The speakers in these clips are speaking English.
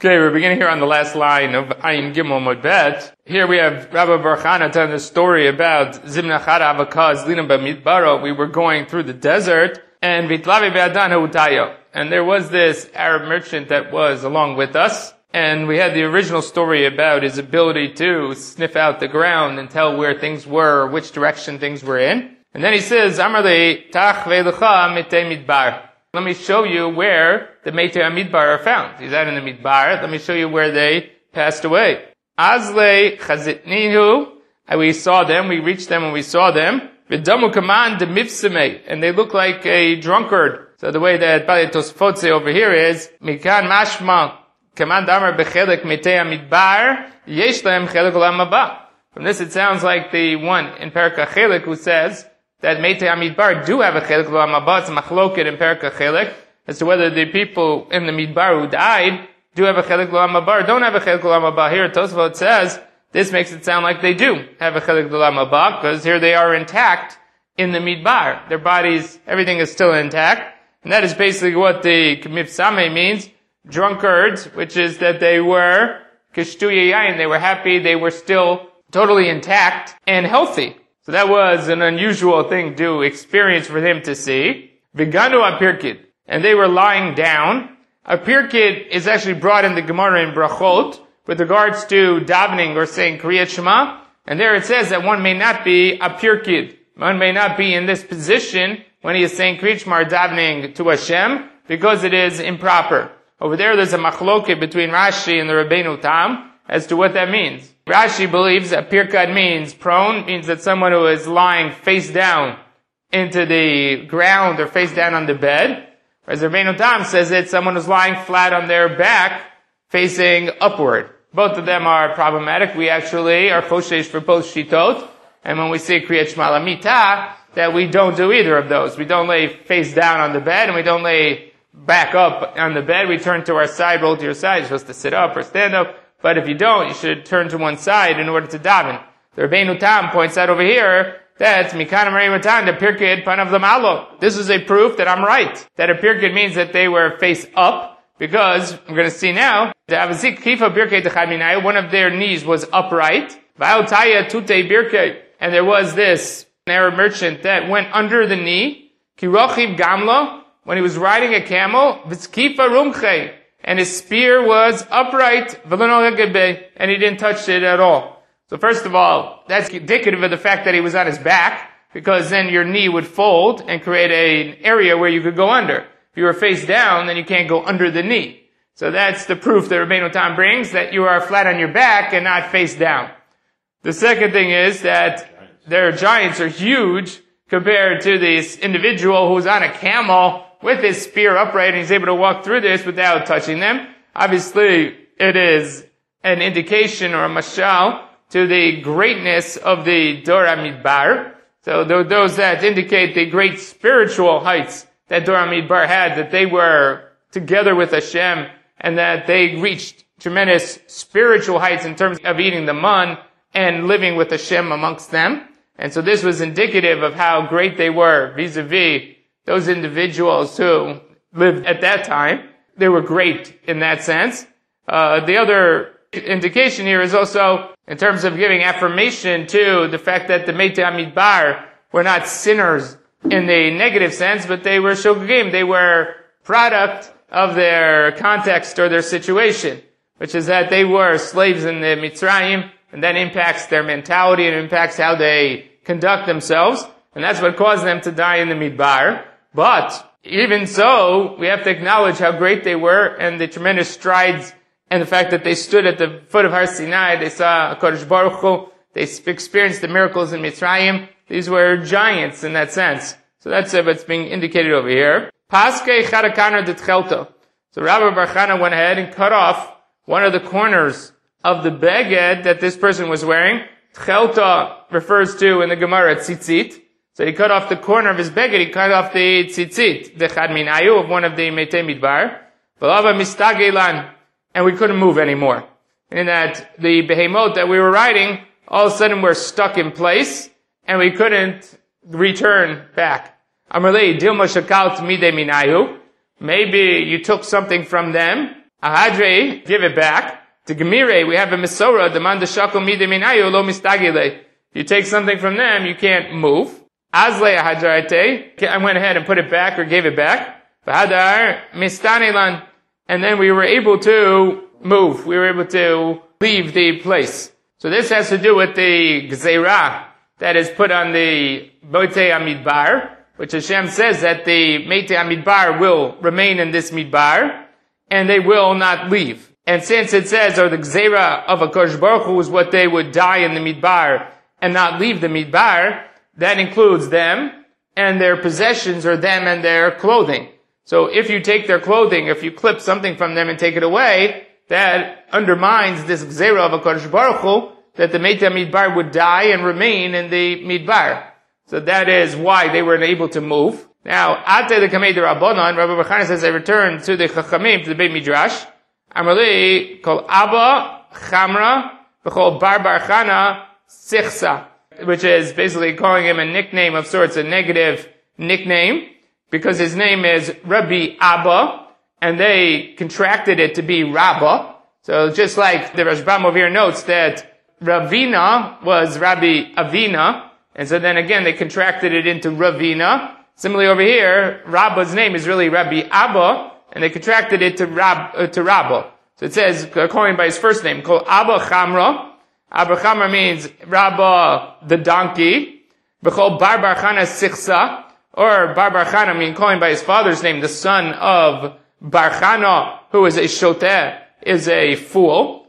Okay, we're beginning here on the last line of Ayin Gimel Mod Bet. Here we have Rabbi Bar Chana telling the story about Zimna Chara Avakaz Linam Bamidbaro. We were going through the desert, and Vitlavi Be'adan Ha'utayo. And there was this Arab merchant that was along with us, and we had the original story about his ability to sniff out the ground and tell where things were, which direction things were in. And then he says, Amarli Tach Ve'lucha Mitei Midbar. Let me show you where the Meitei Midbar are found. He's out in the Midbar. Let me show you where they passed away. Azle Chazitnihu. We saw them. We reached them and we saw them. V'damu kaman de mifseme. And they look like a drunkard. So the way that Bali Tosfot say over here is, Mikan mashma kaman damar bechelek Meitei Midbar yesh lahem chelek olam haba. From this it sounds like the one in Perka Chelek who says that Meitei Midbar do have a Chelek Olam Haba. It's machloket in Perka Chelek as to whether the people in the Midbar who died do have a Chelek Olam Haba or don't have a Chelek Olam Haba. Here Tosfot says this makes it sound like they do have a Chelek Olam Haba because here they are intact in the Midbar. Their bodies, everything is still intact. And that is basically what the Mipsame means, drunkards, which is that they were Kishtu Yayin, they were happy, they were still totally intact and healthy. So that was an unusual thing to experience for him to see. Viganu apirkid. And they were lying down. Apirkid is actually brought in the Gemara in Brachot with regards to davening or saying Kriyat Shema. And there it says that one may not be apirkid. One may not be in this position when he is saying Kriyat Shema or davening to Hashem because it is improper. Over there's a machloket between Rashi and the Rabbeinu Tam as to what that means. Rashi believes that pirkad means prone, means that someone who is lying face down into the ground or face down on the bed. Whereas Rabbeinu Tam says that someone who's lying flat on their back facing upward. Both of them are problematic. We actually are choshesh for both shitot. And when we say Kriyat Shema Lamita, that we don't do either of those. We don't lay face down on the bed and we don't lay back up on the bed. We turn to our side, roll to your side. You're supposed to sit up or stand up. But if you don't, you should turn to one side in order to daven. The Rabbeinu Tam points out over here that Mikanam Reimatan, the Pirkid Panav Lamalo. This is a proof that I'm right. That a Pirkid means that they were face up, because we're going to see now, the Avazik Kifa Birkei Techad Minayu, one of their knees was upright. Va'otaya Tute Birkei. And there was this Arab merchant that went under the knee. Kirochiv Gamlo, when he was riding a camel, V'tzkifa Rumchei. And his spear was upright, and he didn't touch it at all. So first of all, that's indicative of the fact that he was on his back, because then your knee would fold and create an area where you could go under. If you were face down, then you can't go under the knee. So that's the proof that Rabbeinu Tam brings, that you are flat on your back and not face down. The second thing is that their giants are huge compared to this individual who's on a camel with his spear upright, and he's able to walk through this without touching them. Obviously, it is an indication or a mashal to the greatness of the Dora Midbar. So those that indicate the great spiritual heights that Dora Midbar had, that they were together with Hashem, and that they reached tremendous spiritual heights in terms of eating the man and living with Hashem amongst them. And so this was indicative of how great they were vis-a-vis those individuals who lived at that time. They were great in that sense. The other indication here is also in terms of giving affirmation to the fact that the Meitei Midbar were not sinners in the negative sense, but they were shogegim. They were product of their context or their situation, which is that they were slaves in the Mitzrayim, and that impacts their mentality and impacts how they conduct themselves. And that's what caused them to die in the Midbar. But even so, we have to acknowledge how great they were and the tremendous strides and the fact that they stood at the foot of Har Sinai. They saw HaKadosh Baruch Hu. They experienced the miracles in Mitzrayim. These were giants in that sense. So that's what's being indicated over here. Paskei Charakana de Tchelto. So Rabbi Bar Chana went ahead and cut off one of the corners of the beged that this person was wearing. Tchelta refers to in the Gemara tzitzit. So he cut off the corner of his beged, he cut off the tzitzit, the chad minayu of one of the Meitei Midbar. V'lava mistagelan, and we couldn't move anymore. In that the behemoth that we were riding, all of a sudden we're stuck in place, and we couldn't return back. Amarlei dilma shakalt mide minayu. Maybe you took something from them, Ahadre, give it back. To Gemire, we have a Mesora, demand the Shako Mide Minayu lo mistagile. You take something from them, you can't move. Azle Ahadrate, I went ahead and put it back or gave it back. Vahadar Mistanelan. And then we were able to move. We were able to leave the place. So this has to do with the Gzeirah that is put on the Boitei Amidbar, which Hashem says that the Meitei Amidbar will remain in this Midbar, and they will not leave. And since it says, or the Gzeirah of HaKadosh Baruch Hu is what they would die in the Midbar and not leave the Midbar, that includes them and their possessions, or them and their clothing. So if you take their clothing, if you clip something from them and take it away, that undermines this Gzeirah of HaKadosh Baruch Hu, that the Meitei Midbar would die and remain in the Midbar. So that is why they were unable to move. Now, Ate the Kamei de Rabbanan, Rabbi Bechana says, I returned to the Chachamim, to the Beit Midrash. Amrli, called Abba, Chamra, called Bar Chana, Sichsa, which is basically calling him a nickname of sorts, a negative nickname, because his name is Rabbi Abba, and they contracted it to be Rabba. So just like the Rashbam over here notes that Ravina was Rabbi Avina, and so then again they contracted it into Ravina. Similarly over here, Rabba's name is really Rabbi Abba, and they contracted it to Rabba. So it says, calling him by his first name, called Abba Chamra. Abba Chamra means Rabba the donkey. B'chol Bar Chana Sichsa, or Bar Chana means calling by his father's name, the son of Bar Chana, who is a shoteh, is a fool.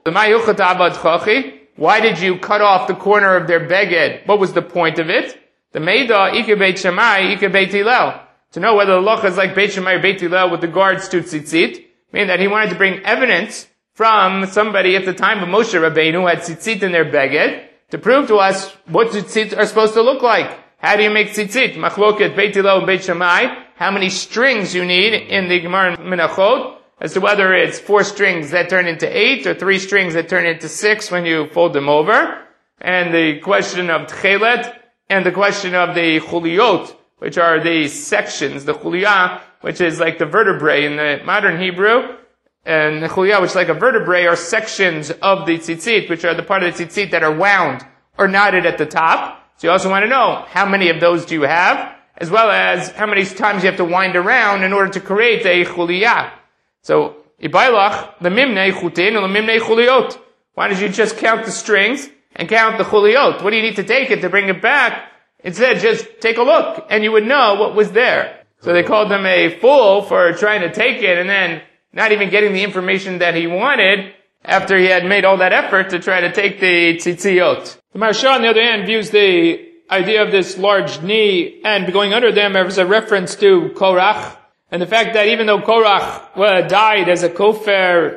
Why did you cut off the corner of their beged? What was the point of it? The Meida, Ike Beit Shammai, Ike Beit Hillel. To know whether the loch is like Beit Shammai or Beit Hillel with regards to tzitzit, meaning that he wanted to bring evidence from somebody at the time of Moshe Rabbeinu who had tzitzit in their beged to prove to us what tzitzit are supposed to look like. How do you make tzitzit? Machloket Beit Hillel and Beit Shammai. How many strings you need in the Gemara Menachot, as to whether it's 4 strings that turn into 8 or 3 strings that turn into 6 when you fold them over. And the question of Tchelet and the question of the Chuliyot, which are the sections, the Chuliyah, which is like the vertebrae in the modern Hebrew, and the Chuliyah, which is like a vertebrae, are sections of the tzitzit, which are the part of the tzitzit that are wound or knotted at the top. So you also want to know how many of those do you have, as well as how many times you have to wind around in order to create a Chuliyah. So, Ibailach, the Mimnei Chutin, and the Mimnei Chuliyot. Why don't you just count the strings and count the Chuliyot? What do you need to take it to bring it back? Instead, just take a look, and you would know what was there. So they called him a fool for trying to take it, and then not even getting the information that he wanted, after he had made all that effort to try to take the tzitziyot. The Maharsha, on the other hand, views the idea of this large knee and going under them as a reference to Korach, and the fact that even though Korach died as a kofer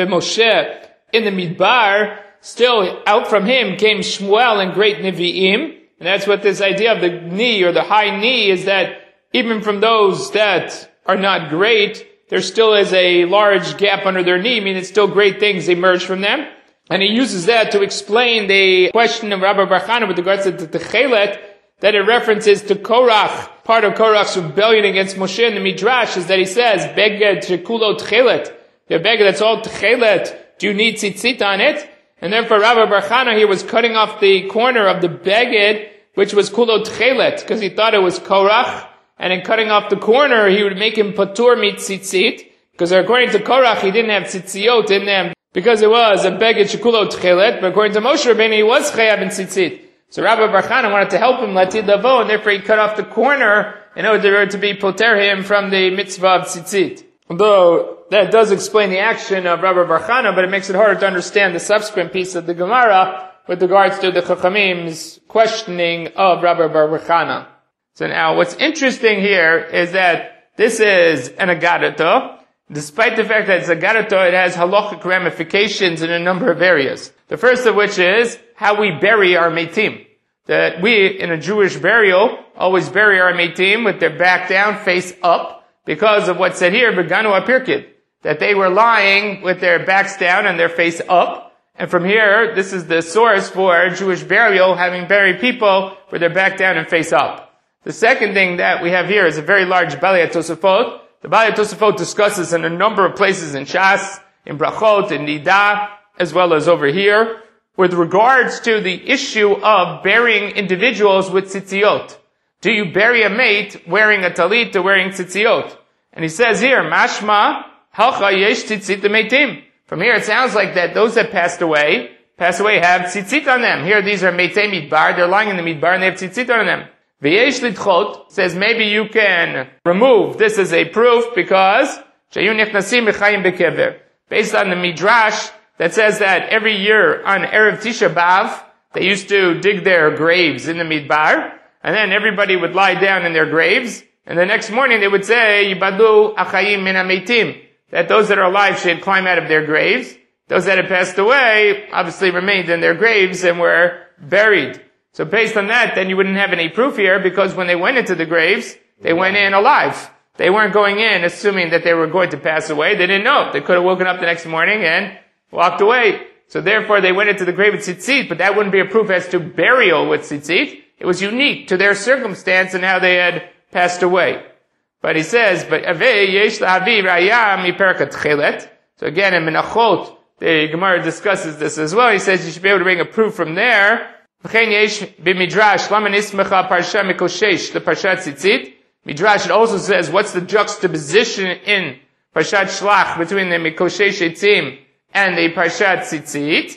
Moshe in the Midbar, still out from him came Shmuel and great Nevi'im. And that's what this idea of the knee or the high knee is, that even from those that are not great, there still is a large gap under their knee, meaning still great things emerge from them. And he uses that to explain the question of Rabbi Bar Chana with regards to the Tchelet, that it references to Korach. Part of Korach's rebellion against Moshe in the Midrash is that he says, Beged Shekulo Tchelet. The beged that's all Tchelet, do you need tzitzit on it? And therefore Rabbi Bar Chana here was cutting off the corner of the beged, which was Kulo Tchelet, because he thought it was Korach. And in cutting off the corner, he would make him patur mit tzitzit, because according to Korach, he didn't have tzitziot in them, because it was a beged Shekulo Tchelet, but according to Moshe Rabbeinu, he was chayav in tzitzit. So Rabbi Bar Chana wanted to help him, Latid Lavo, and therefore he cut off the corner in order to be poter him from the mitzvah of tzitzit. Although that does explain the action of Rabbi Bar Chana, but it makes it harder to understand the subsequent piece of the Gemara with regards to the Chachamim's questioning of Rabbi Bar Chana. So now, what's interesting here is that this is an Agadata. Despite the fact that it's Agadata, it has halachic ramifications in a number of areas. The first of which is how we bury our Meitim. That we, in a Jewish burial, always bury our Meitim with their back down, face up, because of what's said here, V'ganu apirkid, that they were lying with their backs down and their face up. And from here, this is the source for Jewish burial, having buried people with their back down and face up. The second thing that we have here is a very large Balei Tosafot. The Balei Tosafot discusses in a number of places in Shas, in Brachot, in Nida, as well as over here, with regards to the issue of burying individuals with tzitziot. Do you bury a mate wearing a talit or wearing tzitziot? And he says here, Mashma, halcha yesh tzitzit meitim. From here it sounds like that those that passed away have tzitzit on them. Here these are meitei midbar, they're lying in the midbar and they have tzitzit on them. V'yesh lidchot says maybe you can remove this as a proof because shayu nichnasim b'chayim bekever. Based on the midrash that says that every year on Erev Tisha B'Av they used to dig their graves in the midbar and then everybody would lie down in their graves and the next morning they would say Yibadu achayim min hameitim, that those that are alive should climb out of their graves. Those that had passed away obviously remained in their graves and were buried. So based on that, then you wouldn't have any proof here because when they went into the graves, they went in alive. They weren't going in assuming that they were going to pass away. They didn't know. They could have woken up the next morning and walked away. So therefore they went into the grave with tzitzit, but that wouldn't be a proof as to burial with tzitzit. It was unique to their circumstance and how they had passed away. But he says, but avei yesh la'avi raya miperkat chelet. So again, in Menachot, the Gemara discusses this as well. He says you should be able to bring a proof from there. Midrash, it also says, what's the juxtaposition in Parshat Shlach between the Mikoshesh Etzim and the Parshat Tzitzit?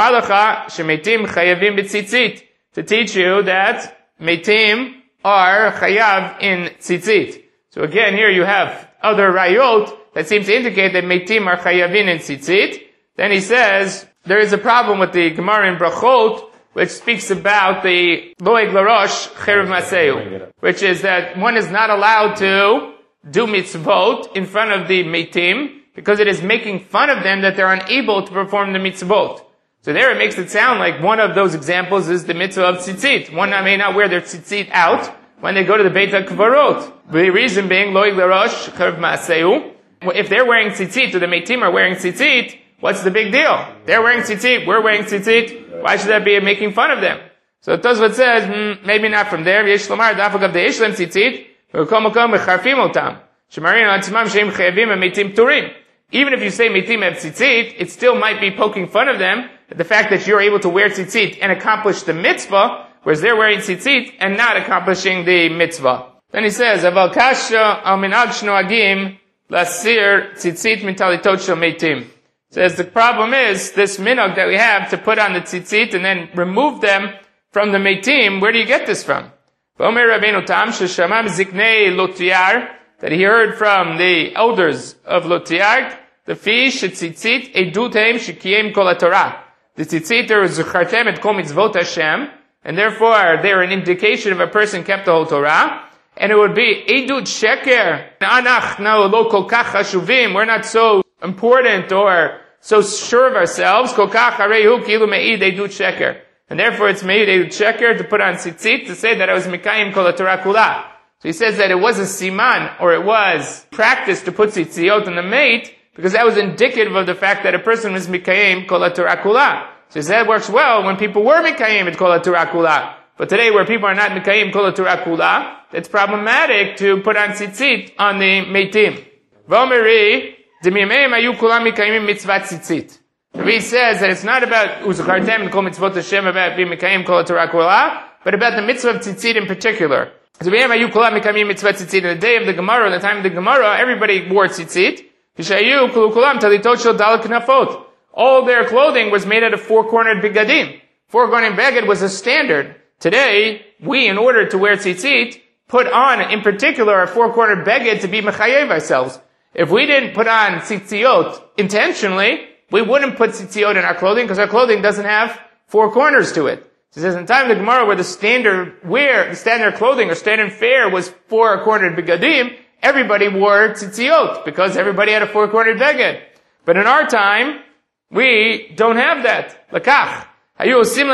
To teach you that Meitim are Chayav in Tzitzit. So again, here you have other rayot that seem to indicate that Meitim are Chayavin in Tzitzit. Then he says, there is a problem with the Gemara in Brachot, which speaks about the Loeg Larosh Cherev Maseu, which is that one is not allowed to do mitzvot in front of the Meitim, because it is making fun of them that they're unable to perform the mitzvot. So there it makes it sound like one of those examples is the mitzvah of tzitzit. One may not wear their tzitzit out when they go to the Beit HaKvarot. The reason being, Loeg Larosh Cherev Maseu, if they're wearing tzitzit or the Meitim are wearing tzitzit, what's the big deal? They're wearing tzitzit, we're wearing tzitzit. Why should that be making fun of them? So Tosfot says, maybe not from there. Yesh lomar dafagav de'esh lem tzitzit, v'kol makom mecharfim otam. Shemarin al tzimam sheim chayavim meitim turim. Even if you say meitim have tzitzit, it still might be poking fun of them. The fact that you're able to wear tzitzit and accomplish the mitzvah, whereas they're wearing tzitzit and not accomplishing the mitzvah. Then he says, aval kasha al minag shnoagim lasir tzitzit min talitot shel meitim. Says the problem is this minhag that we have to put on the tzitzit and then remove them from the meitim. Where do you get this from? V'omer Rabbeinu Tam sheshamam ziknei Lotiyar, that he heard from the elders of Lotiyar, the fish tzitzit edutem shekiyem kol haTorah. The tzitzit are zuchartem et kol mitzvot Hashem, and therefore they are an indication of a person kept the whole Torah. And it would be edut sheker. Anach no lo kol kach hashuvim. We're not so important or so sure of ourselves. Kol kach harehu kilu me'id edut sheker. And therefore it's me'id edut sheker to put on tzitzit to say that I was mikayim kol haTorah kula. So he says that it was a siman or it was practice to put tzitziot on the mate because that was indicative of the fact that a person was mikayim kol haTorah kula. So he said that works well when people were mikayim et kol haTorah kula. But today, where people are not mikayim kol haTorah kula, it's problematic to put on tzitzit on the meitim. V'omeri d'mimeim ayu kulam mikayim mitzvat tzitzit. He says that it's not about uzukartem and kol mitzvot Hashem about being mikayim kol haTorah kula, but about the mitzvah of tzitzit in particular. D'mimeim ayu kulam mikayim mitzvat tzitzit. In the day of the Gemara, in the time of the Gemara, everybody wore tzitzit. V'shayu kulu kulam talitot shel dal knafot. All their clothing was made out of four-cornered bigadim. Four-cornered beged was a standard. Today, we, in order to wear tzitzit, put on, in particular, a four-cornered beged to be mechayev ourselves. If we didn't put on tzitziot intentionally, we wouldn't put tzitziot in our clothing because our clothing doesn't have four corners to it. So it says in the time of the Gemara where the standard clothing or standard fare was four-cornered begadim, everybody wore tzitziot because everybody had a four-cornered beged. But in our time, we don't have that. Lakach. In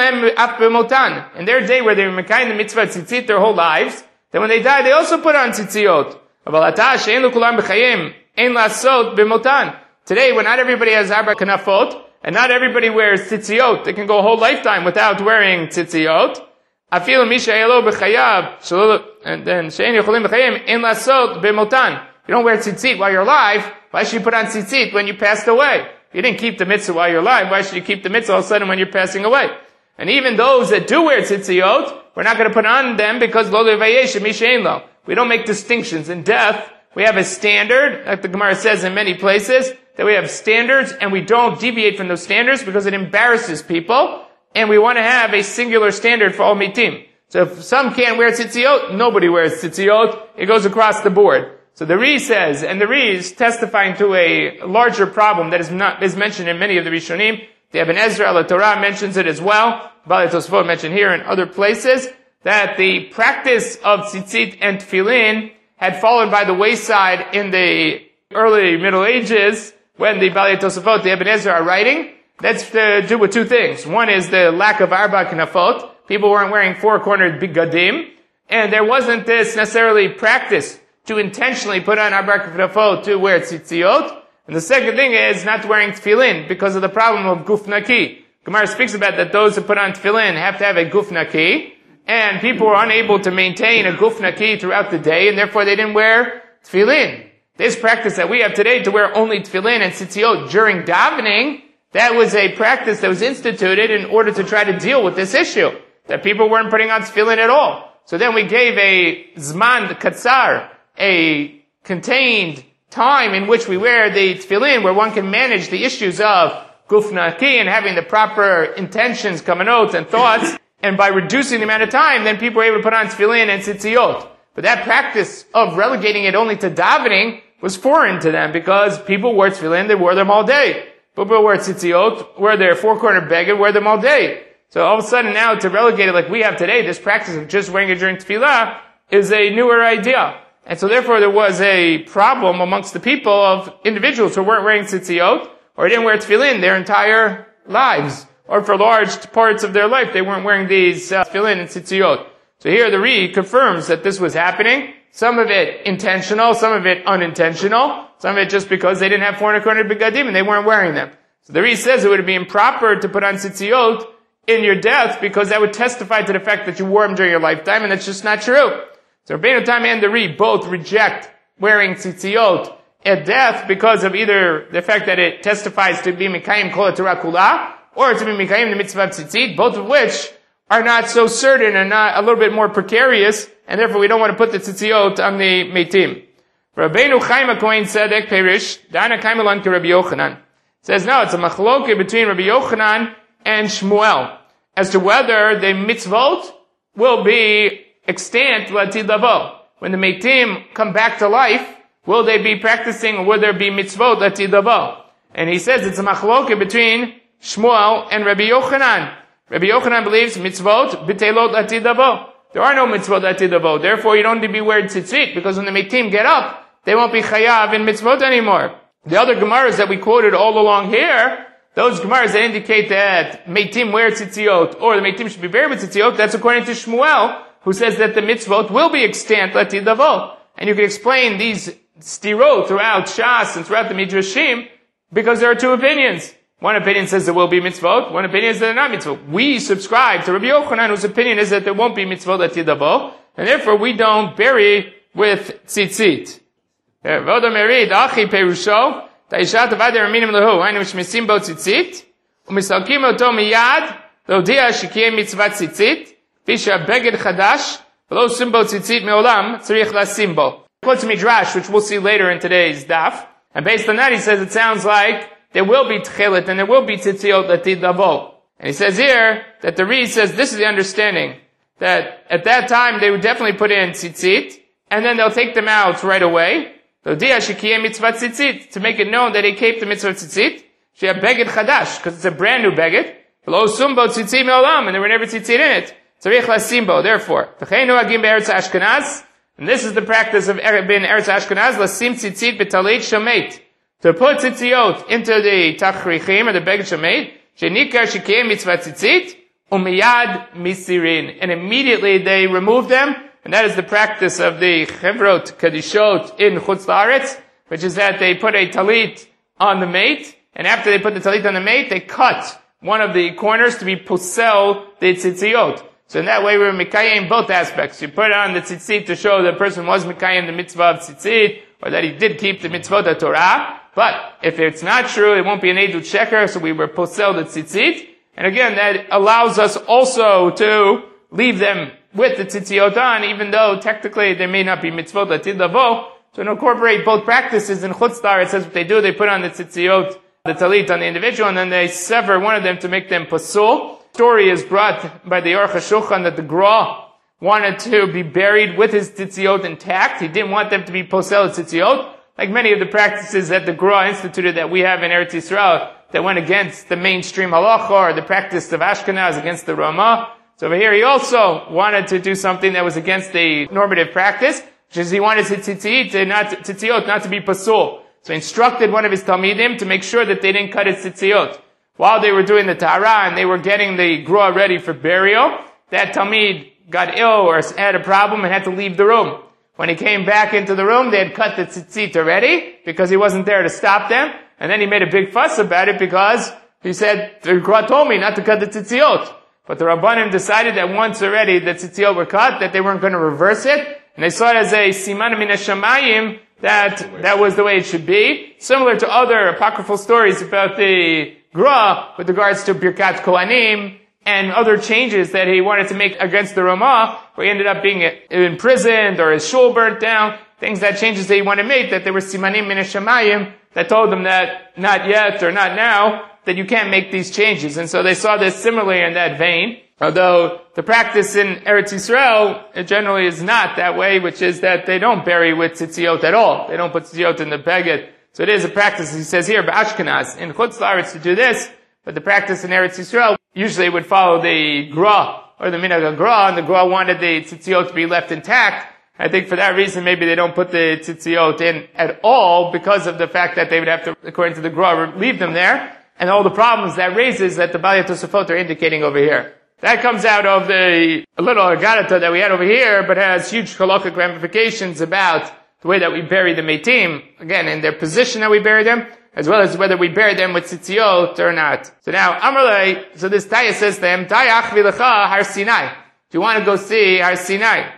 their day where they were mekayim the mitzvah tzitzit their whole lives, then when they died they also put on tzitziot. Today when not everybody has arba kanafot, and not everybody wears tzitziot, they can go a whole lifetime without wearing tzitziot. And then you don't wear tzitzit while you're alive, why should you put on tzitzit when you passed away? You didn't keep the mitzvah while you're alive. Why should you keep the mitzvah all of a sudden when you're passing away? And even those that do wear tzitziot, we're not going to put on them because lo levayesh mishein lo. We don't make distinctions. In death, we have a standard, like the Gemara says in many places, that we have standards and we don't deviate from those standards because it embarrasses people, and we want to have a singular standard for all mitim. So if some can't wear tzitziot, nobody wears tzitziot. It goes across the board. So the Ri says, and the Ri is testifying to a larger problem that is mentioned in many of the Rishonim. The Ibn Ezra al-Torah mentions it as well. Balei Tosfot mentioned here and other places, that the practice of tzitzit and tefillin had fallen by the wayside in the early Middle Ages when the Balei Tosfot, the Ibn Ezra are writing. That's to do with two things. One is the lack of arba knafot. People weren't wearing four-cornered bigadim, and there wasn't this necessarily practice to intentionally put on arba knafot to wear tzitziot. And the second thing is not wearing tefillin because of the problem of guf naki. Gemara speaks about that those who put on tefillin have to have a guf naki, and people were unable to maintain a guf naki throughout the day, and therefore they didn't wear tefillin. This practice that we have today to wear only tefillin and tzitziot during davening, that was a practice that was instituted in order to try to deal with this issue, that people weren't putting on tefillin at all. So then we gave a zman katsar, a contained time in which we wear the tefillin, where one can manage the issues of guf naki and having the proper intentions, kamanot, and thoughts. And by reducing the amount of time, then people were able to put on tefillin and tzitziot. But that practice of relegating it only to davening was foreign to them because people wore tefillin, they wore them all day. People wore tzitziot, wear their four-corner beged, wear them all day. So all of a sudden now to relegate it like we have today, this practice of just wearing it during tefillah is a newer idea. And so therefore there was a problem amongst the people of individuals who weren't wearing tzitziot or didn't wear tefillin their entire lives. Or for large parts of their life, they weren't wearing these tefillin and tzitziot. So here the Ri confirms that this was happening. Some of it intentional, some of it unintentional, some of it just because they didn't have four-cornered bigadim and they weren't wearing them. So the Ri says it would be improper to put on tzitziot in your death because that would testify to the fact that you wore them during your lifetime, and that's just not true. So Rabbeinu Tam and the Ri both reject wearing tzitziot at death because of either the fact that it testifies to be mikayim kol Torah kula, or to be mikayim the mitzvah of tzitzit, both of which are not so certain and not a little bit more precarious, and therefore we don't want to put the tzitziot on the meitim. Rabbeinu Chaim HaKohen Tzedek Perish, Dana Kaimelan ke Rabbi Yochanan, says no, it's a machloke between Rabbi Yochanan and Shmuel as to whether the mitzvot will be extant l'atid lavo. When the meitim come back to life, will they be practicing, or will there be mitzvot l'atid lavo? And he says it's a machloke between Shmuel and Rabbi Yochanan. Rabbi Yochanan believes mitzvot b'teilot l'atid lavo. There are no mitzvot l'atid lavo. Therefore, you don't need to be wearing tzitzit, because when the meitim get up, they won't be chayav in mitzvot anymore. The other Gemaras that we quoted all along here, those Gemaras that indicate that meitim wear tzitziot, or the meitim should be buried with tzitziot, that's according to Shmuel, who says that the mitzvot will be extant l'atid lavo. And you can explain these stirot throughout Shas and throughout the Midrashim, because there are two opinions. One opinion says there will be mitzvot, one opinion is that they're not mitzvot. We subscribe to Rabbi Yochanan, whose opinion is that there won't be mitzvot l'atid lavo, and therefore we don't bury with tzitzit. Voda merid achi perusho ta'isha tavad erminim lehu hainu shmisim bo tzitzit umisalkim oto miyad l'odia shekiyem mitzvat tzitzit visha beged chadash v'lo sim bo tzitzit me'olam tzarich lasim bo. Quotes Midrash, which we'll see later in today's daf, and based on that he says it sounds like there will be tchelet and there will be tzitziot l'atid lavo. And he says here that the Ri says this is the understanding, that at that time they would definitely put in tzitzit and then they'll take them out right away. To make it known that he kept the mitzvah of tzitzit, she had beged chadash, because it's a brand new beged. And there were never tzitzit in it. Therefore, and this is the practice of bin Eretz Ashkenaz, lasim tzitzit b'talit shomet, to put tzitziot into the tachrichim or the beged shomet, shenikar shekiyem mitzvah tzitzit umiyad misirin, and immediately they remove them. And that is the practice of the Chevrot Kadishot in Chutz La'aretz, which is that they put a talit on the mate, and after they put the talit on the mate, they cut one of the corners to be posel the tzitziot. So in that way we're mikayim both aspects. You put on the tzitzit to show the person was mikayim the mitzvah of tzitzit, or that he did keep the mitzvot of Torah, But if it's not true, it won't be an edut sheker, so we were posel the tzitzit. And again, that allows us also to leave them with the tzitziot on, even though technically there may not be mitzvot latid lavo. So to incorporate both practices in Chutzlar, it says what they do, they put on the tzitziot, the talit on the individual, and then they sever one of them to make them pasul. Story is brought by the Aruch HaShulchan that the Gra wanted to be buried with his tzitziot intact. He didn't want them to be posel tzitziot, like many of the practices that the Gra instituted that we have in Eretz Yisrael that went against the mainstream halacha or the practice of Ashkenaz against the Ramah. So over here he also wanted to do something that was against the normative practice, which is he wanted his tzitziot not to be pasul. So he instructed one of his talmidim to make sure that they didn't cut his tzitziot. While they were doing the tahara and they were getting the Gra ready for burial, that talmid got ill or had a problem and had to leave the room. When he came back into the room, they had cut the tzitzit already because he wasn't there to stop them. And then he made a big fuss about it because he said, the Gra told me not to cut the tzitziot. But the Rabbanim decided that once already the tzitziot were cut, that they weren't going to reverse it. And they saw it as a siman min hashamayim that was the way it should be. Similar to other apocryphal stories about the Gra with regards to Birkat Kohanim and other changes that he wanted to make against the Ramah, where he ended up being imprisoned or his shul burnt down, changes that he wanted to make, that there were simanim min hashamayim that told them that not yet or not now, that you can't make these changes. And so they saw this similarly in that vein, although the practice in Eretz Yisrael, it generally is not that way, which is that they don't bury with tzitziot at all. They don't put tzitziot in the beged. So it is a practice, he says here, b'Ashkenaz, in Chutz La'aretz to do this, but the practice in Eretz Yisrael usually would follow the Gra, or the Minhag Gra, and the Gra wanted the tzitziot to be left intact. I think for that reason, maybe they don't put the tzitziot in at all, because of the fact that they would have to, according to the Gra, leave them there, and all the problems that raises that the Balei Tosafot are indicating over here. That comes out of the little Agadata that we had over here, but has huge halakhic ramifications about the way that we bury the Meitim, again, in their position that we bury them, as well as whether we bury them with tzitziot or not. So now, Amrlei, so this Taya says to him, Tayach vilecha Har Sinai. Do you want to go see Har Sinai?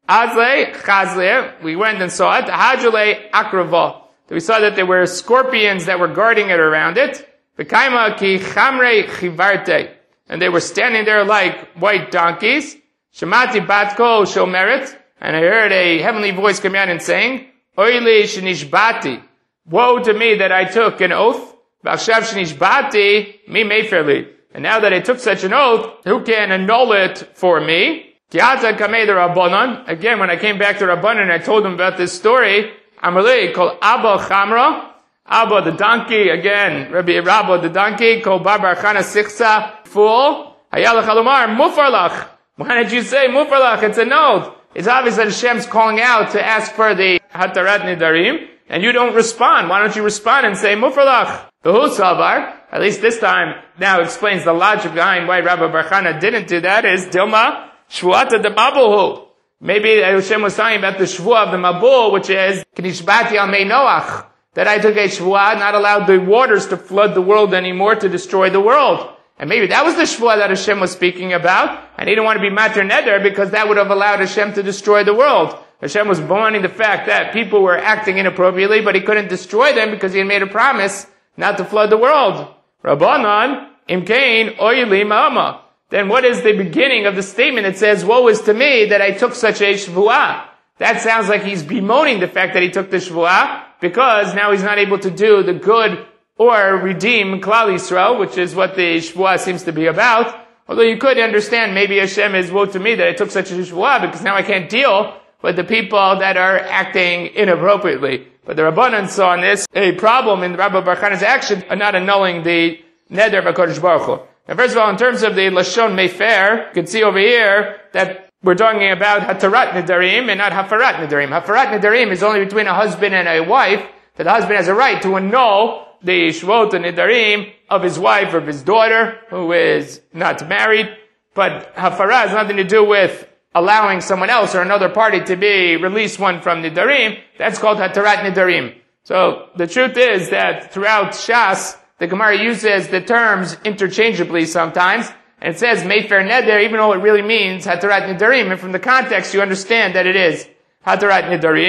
Azle, Chazle, we went and saw it. Hajule, Akrava. We saw that there were scorpions that were guarding it around it. V'kaima ki chamrei chivarte. And they were standing there like white donkeys. Shemati batko shomeret. And I heard a heavenly voice come out and saying, Oili shenishbati. Woe to me that I took an oath. V'achshav shenishbati mi meferli. And now that I took such an oath, who can annul it for me? Kiata kamei the Rabbanon. Again, when I came back to Rabbanon and I told them about this story, Amalei called Abba Chamra. Abba the donkey, again, Rabbi Rabba the donkey, called Bar Chana Sichsa, fool. Hayalach Alomar, Mufarlach. Why did you say Mufarlach? It's an oath. It's obvious that Hashem's calling out to ask for the Hatarat Nidarim, and you don't respond. Why don't you respond and say Mufarlach? The Husavar, at least this time, now explains the logic behind why Rabbi Bar Chana didn't do that, is Dilma Shvuata de Mabulhu. Maybe Hashem was talking about the Shvuah of the Mabul, which is Knishbati al Mei Noach. That I took a shvuah, not allowed the waters to flood the world anymore to destroy the world. And maybe that was the shvuah that Hashem was speaking about, and he didn't want to be mater neder because that would have allowed Hashem to destroy the world. Hashem was bemoaning the fact that people were acting inappropriately, but he couldn't destroy them because he had made a promise not to flood the world. Rabbanan, imkain, oyli ma'ama. Then what is the beginning of the statement? It says, woe is to me that I took such a shvuah. That sounds like he's bemoaning the fact that he took the shvuah, because now he's not able to do the good or redeem Klal Yisrael, which is what the shvuah seems to be about. Although you could understand, maybe Hashem is woe to me that I took such a shvuah, because now I can't deal with the people that are acting inappropriately. But the Rabbanan saw in this a problem in Rabbi Bar Chana's action of not annulling the neder of HaKadosh Baruch Hu. Now first of all, in terms of the Lashon Mefer, you can see over here that we're talking about Hatarat Nidarim and not Hafarat Nidarim. Hafarat Nidarim is only between a husband and a wife, that the husband has a right to annul the Shvot and Nidarim of his wife or of his daughter, who is not married. But Hafarah has nothing to do with allowing someone else or another party to be released one from Nidarim. That's called Hatarat Nidarim. So the truth is that throughout Shas, the Gemara uses the terms interchangeably sometimes. And it says Mefer Neder, even though it really means Hatarat Nidarim. And from the context, you understand that it is Hatarat Nidarim.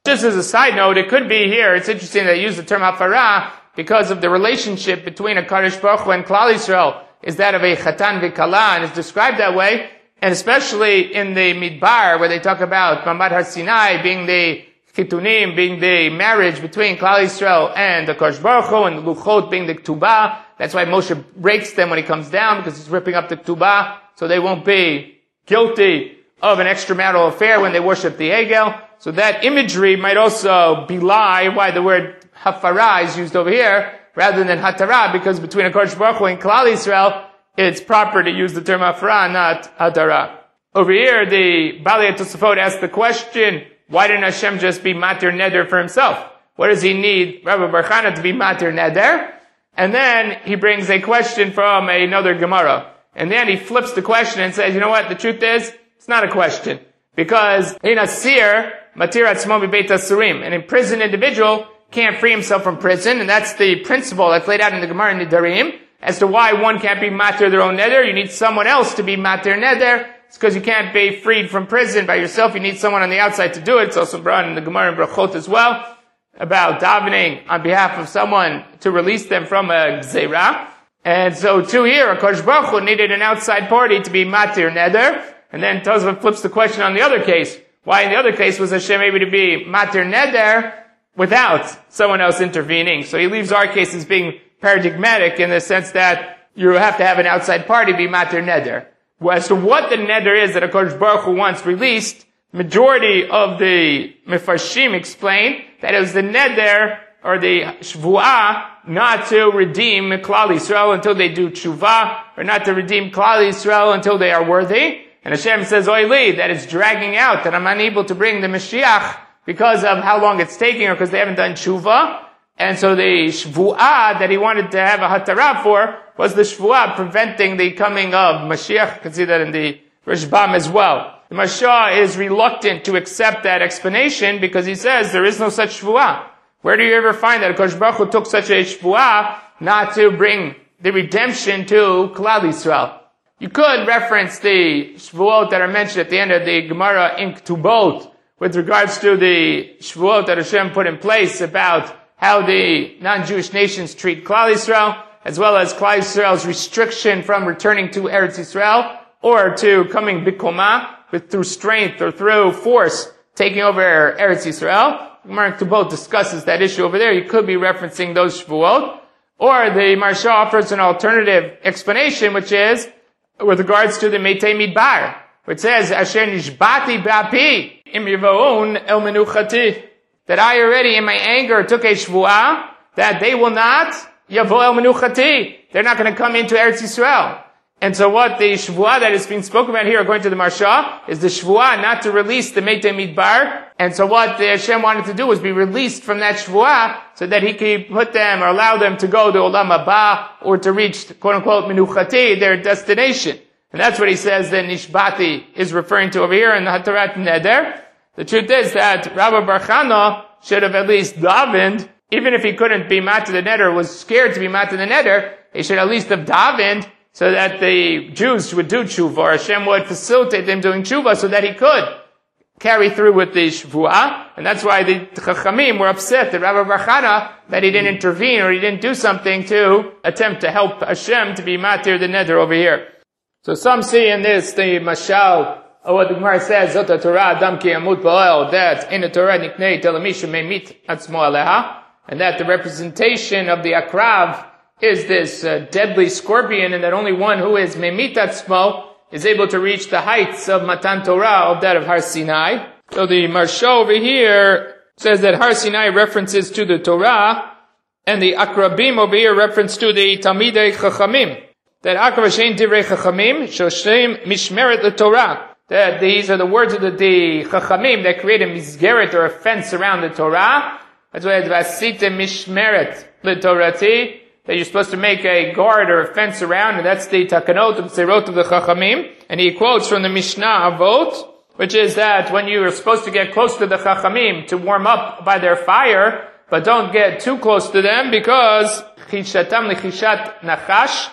Just as a side note, it could be here, it's interesting that I use the term hafara because of the relationship between a Kadosh Baruch Hu and Klal Yisrael is that of a chatan v'kala, and it's described that way, and especially in the Midbar, where they talk about Mamad Har Sinai being the Chitunim, being the marriage between Klal Yisrael and the Kadosh Baruch Hu, and the Luchot being the Ketubah. That's why Moshe breaks them when he comes down, because he's ripping up the Ketubah, so they won't be guilty of an extramarital affair when they worship the Egel. So that imagery might also belie why the word hafara is used over here, rather than hatara, because between a Kodesh Baruch Hu and Klal Yisrael, it's proper to use the term hafara, not hatara. Over here, the Balei Tosafot asks the question, why didn't Hashem just be matir neder for himself? What does he need Rabbi Bar Chana to be matir neder? And then he brings a question from another Gemara. And then he flips the question and says, you know what, the truth is, it's not a question. Because in Asir, matir atzmo b'beit asurim, an imprisoned individual can't free himself from prison, and that's the principle that's laid out in the Gemara in Nidarim, as to why one can't be matir their own neder. You need someone else to be matir neder. It's because you can't be freed from prison by yourself. You need someone on the outside to do it. It's also brought in the Gemara in Brachot as well, about davening on behalf of someone to release them from a gzeira. And so too here, HaKadosh Baruch Hu needed an outside party to be matir neder. And then Tosafot flips the question on the other case. Why in the other case was Hashem able to be matir neder without someone else intervening? So he leaves our case as being paradigmatic in the sense that you have to have an outside party be matir neder. As to what the neder is that HaKadosh Baruch Hu wants released, majority of the Mefarshim explain that it was the neder, or the shvuah, not to redeem Klal Yisrael until they do tshuva, or not to redeem Klal Yisrael until they are worthy. And Hashem says, Oy li, that it's dragging out, that I'm unable to bring the Mashiach because of how long it's taking, or because they haven't done tshuva. And so the shvuah that he wanted to have a hatara for was the shvuah preventing the coming of Mashiach. You can see that in the Rishbam as well. The Mashah is reluctant to accept that explanation because he says there is no such shvuah. Where do you ever find that HaKadosh Baruch Hu took such a shvuah not to bring the redemption to Klal Yisrael? You could reference the shvuot that are mentioned at the end of the Gemara in Ketubot with regards to the shvuot that Hashem put in place about how the non-Jewish nations treat Klal Yisrael, as well as Klal Yisrael's restriction from returning to Eretz Yisrael, or to coming bikoma, through strength or through force, taking over Eretz Yisrael. Gemara in Ketubot discusses that issue over there. You could be referencing those shvuot. Or the Marsha offers an alternative explanation, which is with regards to the Metei Midbar, which says, Asher nishbati b'api im yivaun el menuchati, that I already in my anger took a shvuah that they will not yavo el menuchati, they're not going to come into Eretz Yisrael. And so what the shvuah that is being spoken about here, according to the Marsha, is the shvuah not to release the Metei Midbar. And so what the Hashem wanted to do was be released from that shvuah so that he could put them or allow them to go to Olam Haba or to reach, quote unquote, Menuchati, their destination. And that's what he says that Nishbati is referring to over here in the Hatarat Neder. The truth is that Rabbi Bar Chana should have at least davened, even if he couldn't be mat to the neder, was scared to be mat to the neder, he should at least have davened so that the Jews would do tshuva, or Hashem would facilitate them doing tshuva so that he could carry through with the shvuah. And that's why the Chachamim were upset that Rabbi Bar Chana, that he didn't intervene or he didn't do something to attempt to help Hashem to be matir the neder over here. So some see in this the mashal, or what the Gemara says, Zot Torah Adam ki yamut ba'oel, that in the Torah niknei telamishu meimit atzmo aleha, and that the representation of the akrav is this deadly scorpion, and that only one who is meimit atzmo is able to reach the heights of Matan Torah, of that of Har Sinai. So the Marsha over here says that Har Sinai references to the Torah, and the Akrabim over here reference to the Talmidei Chachamim. That Akrav Shein Divrei Chachamim, Shoshem Mishmeret the Torah. That these are the words of the Chachamim that create a misgeret or a fence around the Torah. That's why it's Vasita Mishmeret the Torati, that you're supposed to make a guard or a fence around, and that's the Takanot of Zerot of the Chachamim. And he quotes from the Mishnah Avot, which is that when you are supposed to get close to the Chachamim to warm up by their fire, but don't get too close to them because Chishatam Lechishat Nachash,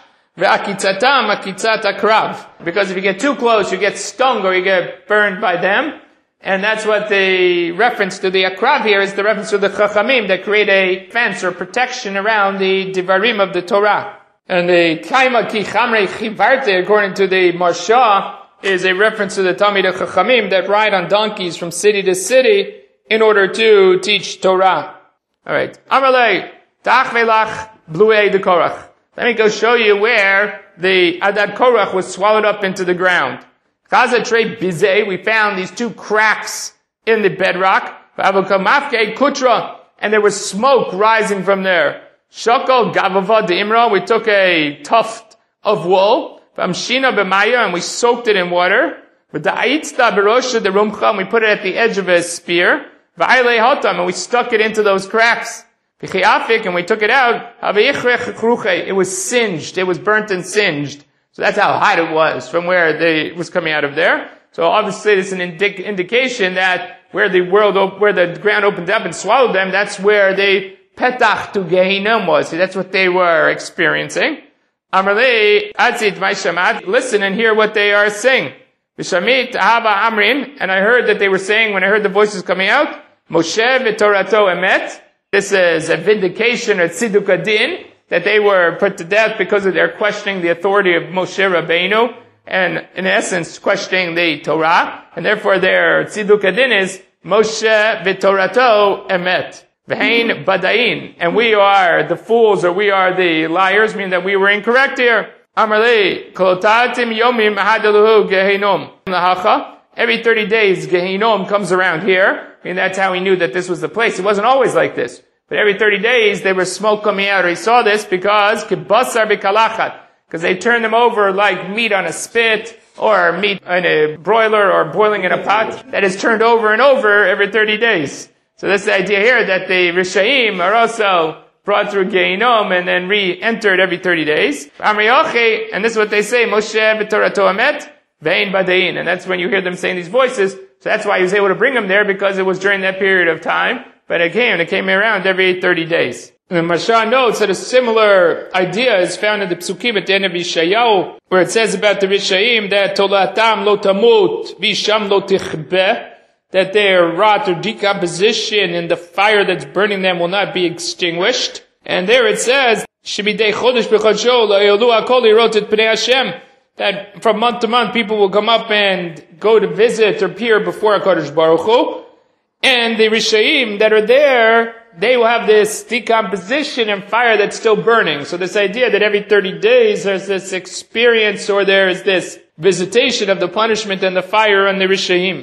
Ve'akitzatam Akitzat Akrav. Because if you get too close, you get stung or you get burned by them. And that's what the reference to the akrav here is, the reference to the chachamim that create a fence or protection around the divarim of the Torah. And the kaima ki chamrei chivarte, according to the Marsha, is a reference to the Talmidei Chachamim that ride on donkeys from city to city in order to teach Torah. Alright. Amalei, ta'ach velach bluei de Korach. Let me go show you where the Adad Korach was swallowed up into the ground. Chaza trei bizei, we found these two cracks in the bedrock. V'avokamafke kutra, and there was smoke rising from there. Shokol gavava de imra, we took a tuft of wool. V'amshina b'maya, and we soaked it in water. V'da'aitzta b'rosha de rumcha, and we put it at the edge of a spear. V'ailei hotam, and we stuck it into those cracks. V'chiafik, and we took it out. It was singed, it was burnt and singed. So that's how hot it was from where it was coming out of there. So obviously it's an indication that where the ground opened up and swallowed them, that's where the petach to Gehinnom was. See, that's what they were experiencing. Amarli, atzit v'shamat, listen and hear what they are saying. V'shamit ahava amrin, and I heard that they were saying, when I heard the voices coming out, Moshe v'torato emet. This is a vindication or tziduk adin, that they were put to death because of their questioning the authority of Moshe Rabbeinu, and in essence questioning the Torah, and therefore their tziduk adin is Moshe v'torato emet. V'hein badain, and we are the fools, or we are the liars, meaning that we were incorrect here. Amarli, kolotatim yomim ahadaluhu Gehinnom lahacha. Every 30 days Gehinnom comes around here, and that's how he knew that this was the place. It wasn't always like this. But every 30 days there was smoke coming out, or he saw this because kibasar b'kalachat, because they turned them over like meat on a spit, or meat in a broiler, or boiling in a pot, that is turned over and over every 30 days. So that's the idea here, that the Rishaim are also brought through Gehinnom and then re-entered every 30 days. And this is what they say, Moshe v'torato emet, ve'ein badain. And that's when you hear them saying these voices. So that's why he was able to bring them there, because it was during that period of time. But it came around every 30 days. And the Marsha notes that a similar idea is found in the Psukim at the end of Yeshayahu, where it says about the Rishaim that Tolatam lo tamut, visham lo tichbeh, that their rot or decomposition in the fire that's burning them will not be extinguished. And there it says, Shemidei chodesh b'chodsho la'yolu hakol lirot et pnei Hashem, that from month to month people will come up and go to visit or appear before HaKadosh Baruch Hu. And the Rishaim that are there, they will have this decomposition and fire that's still burning. So this idea that every 30 days there's this experience, or there's this visitation of the punishment and the fire on the Rishaim.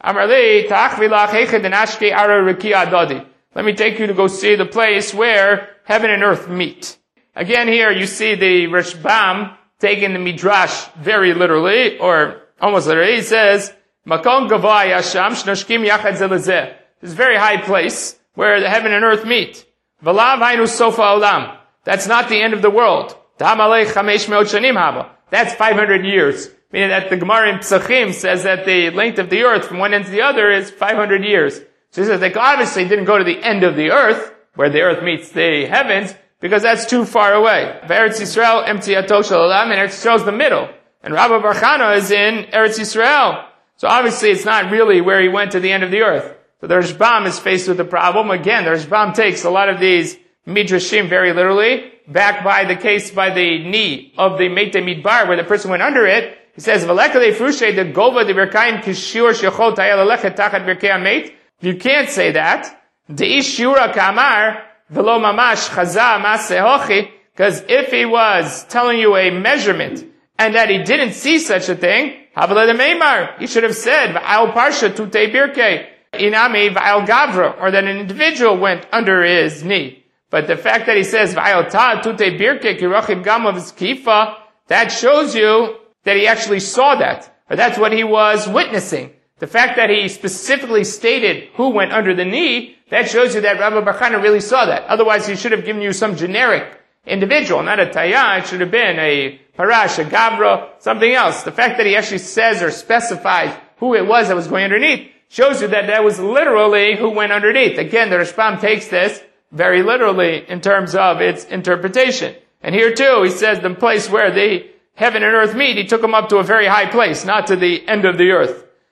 Let me take you to go see the place where heaven and earth meet. Again here you see the Rashbam taking the Midrash very literally, or almost literally. He says, Makom gavai yasham shnoshkim yachad zelazeh. This is a very high place where the heaven and earth meet. V'lav hainu sofa olam. That's not the end of the world. Ta'amalei chamesh meot shanim haba. That's 500 years. Meaning that the Gemara in Pesachim says that the length of the earth from one end to the other is 500 years. So he says they obviously didn't go to the end of the earth, where the earth meets the heavens, because that's too far away. Eretz Yisrael, Emtziato Shel Olam, and Eretz Yisrael is the middle. And Rabbi Bar Chana is in Eretz Yisrael. So obviously it's not really where he went to the end of the earth. So the Rashbam is faced with a problem. Again, the Rashbam takes a lot of these Midrashim very literally, backed by the case by the knee of the Meitei Midbar, where the person went under it. He says, "V'lekadei frushe de gova de berkaim kishiur shechol tayel alechet tachat berkei hameit." You can't say that. Deish shura kamar v'lo mamash chaza maseh hochi. Because if he was telling you a measurement and that he didn't see such a thing, havala de meimar, he should have said v'al parsha tutei birkei inami v'al gavra, or that an individual went under his knee. But the fact that he says v'al ta tutei birkei kirachim gamav kifa, that shows you that he actually saw that, or that's what he was witnessing. The fact that he specifically stated who went under the knee, that shows you that Rabbi Bar Chana really saw that. Otherwise, he should have given you some generic individual, not a taya. It should have been a parash, a gavra, something else. The fact that he actually says or specifies who it was that was going underneath shows you that that was literally who went underneath. Again, the Rashbam takes this very literally in terms of its interpretation. And here too, he says the place where the heaven and earth meet, he took them up to a very high place, not to the end of the earth.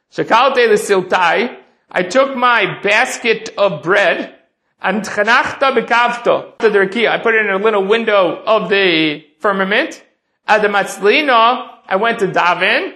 Shakalte l'siltai, I took my basket of bread, and tchanachta bekavto, to the rakia. I put it in a little window of the firmament. Adamatzlino, I went to daven,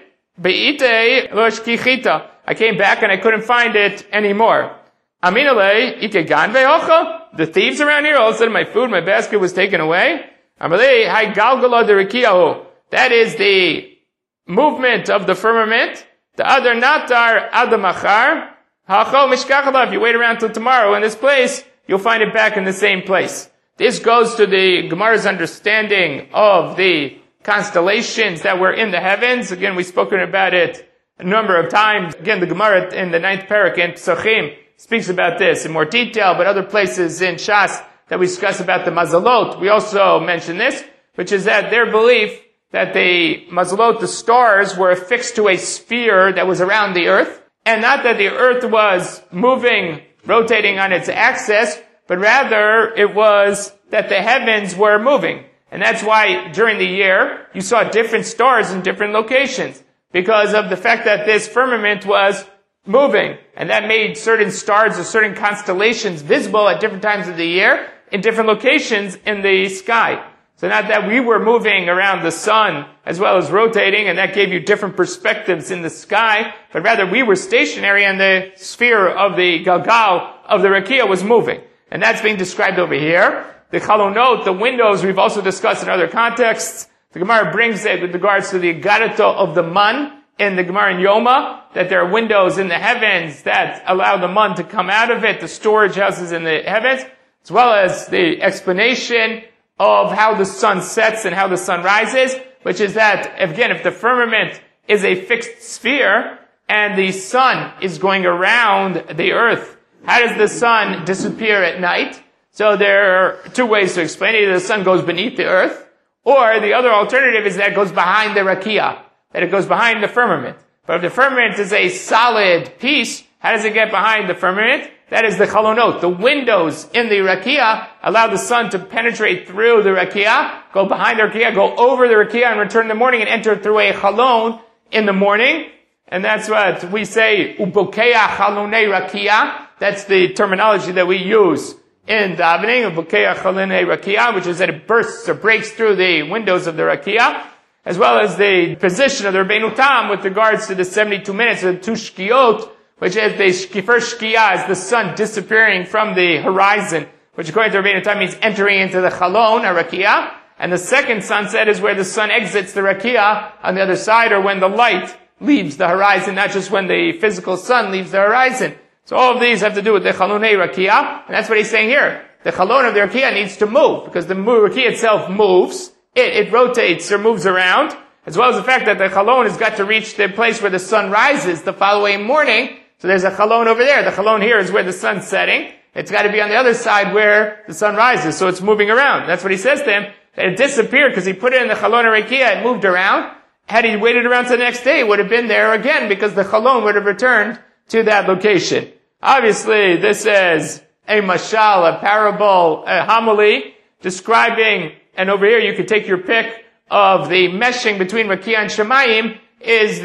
beite lo shkichita. I came back and I couldn't find it anymore. Aminale, ike gan ve'ocha? The thieves around here, all of a sudden my food, my basket was taken away. Amalei, hai galgala de rakiyahu. That is the movement of the firmament. The other natar adamachar. Hachol mishkachala. If you wait around till tomorrow in this place, you'll find it back in the same place. This goes to the Gemara's understanding of the constellations that were in the heavens. Again, we've spoken about it a number of times. Again, the Gemara in the 9th parak in Pesachim speaks about this in more detail, but other places in Shas that we discuss about the mazalot, we also mention this, which is that their belief that the mazalot, the stars, were affixed to a sphere that was around the earth, and not that the earth was moving, rotating on its axis, but rather it was that the heavens were moving. And that's why during the year you saw different stars in different locations, because of the fact that this firmament was moving, and that made certain stars or certain constellations visible at different times of the year in different locations in the sky. So not that we were moving around the sun as well as rotating, and that gave you different perspectives in the sky, but rather we were stationary and the sphere of the galgal of the rakia was moving. And that's being described over here. The chalonot, the windows, we've also discussed in other contexts. The Gemara brings it with regards to the garato of the man in the Gemara in Yoma, that there are windows in the heavens that allow the man to come out of it, the storage houses in the heavens, as well as the explanation of how the sun sets and how the sun rises, which is that, again, if the firmament is a fixed sphere and the sun is going around the earth, how does the sun disappear at night? So there are two ways to explain it. Either the sun goes beneath the earth, or the other alternative is that it goes behind the rakia, that it goes behind the firmament. But if the firmament is a solid piece, how does it get behind the firmament? That is the chalonot. The windows in the rakia allow the sun to penetrate through the rakia, go behind the rakia, go over the rakia, and return in the morning and enter through a chalon in the morning. And that's what we say, ubokeya chalonei rakia. That's the terminology that we use in davening, ubokeya chalonei rakia, which is that it bursts or breaks through the windows of the rakia, as well as the position of the Rabbeinu Tam with regards to the 72 minutes of the two shkiot, which is the first shkia is the sun disappearing from the horizon, which according to Rabbeinu Tam means entering into the chalon, a rakia, and the second sunset is where the sun exits the rakia on the other side, or when the light leaves the horizon, not just when the physical sun leaves the horizon. So all of these have to do with the chalonei rakia, and that's what he's saying here. The chalon of the rakia needs to move, because the rakia itself moves, it rotates or moves around, as well as the fact that the chalon has got to reach the place where the sun rises the following morning. So there's a chalon over there. The chalon here is where the sun's setting. It's got to be on the other side where the sun rises, so it's moving around. That's what he says to him. That it disappeared because he put it in the chalon rakia, it moved around. Had he waited around till the next day, it would have been there again, because the chalon would have returned to that location. Obviously, this is a mashal, a parable, a homily, describing, and over here you could take your pick of the meshing between rakia and shemayim, is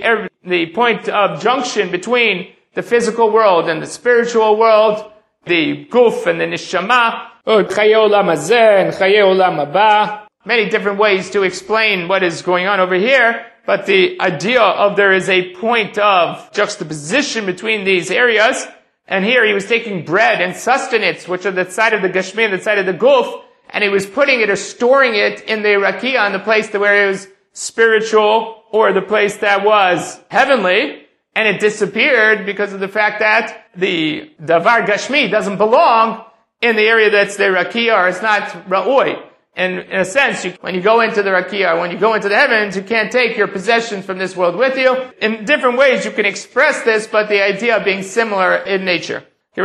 the point of junction between the physical world and the spiritual world, the guf and the neshama, chaye olam hazeh and chaye olam haba. Many different ways to explain what is going on over here, but the idea of there is a point of juxtaposition between these areas, and here he was taking bread and sustenance, which are the side of the gashmi and the side of the guf, and he was putting it or storing it in the rakia, in the place where it was spiritual, or the place that was heavenly, and it disappeared because of the fact that the davar gashmi doesn't belong in the area that's the rakia, or it's not ra'oi. And in a sense, when you go into the rakia, when you go into the heavens, you can't take your possessions from this world with you. In different ways you can express this, but the idea being similar in nature. So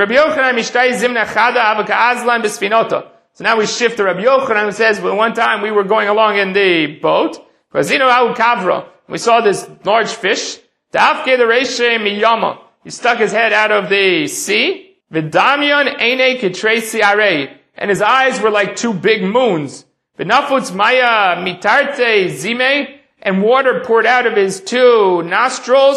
now we shift to Rabbi Yochanan, who says, well, one time we were going along in the boat, we saw this large fish. He stuck his head out of the sea. And his eyes were like two big moons. And water poured out of his two nostrils.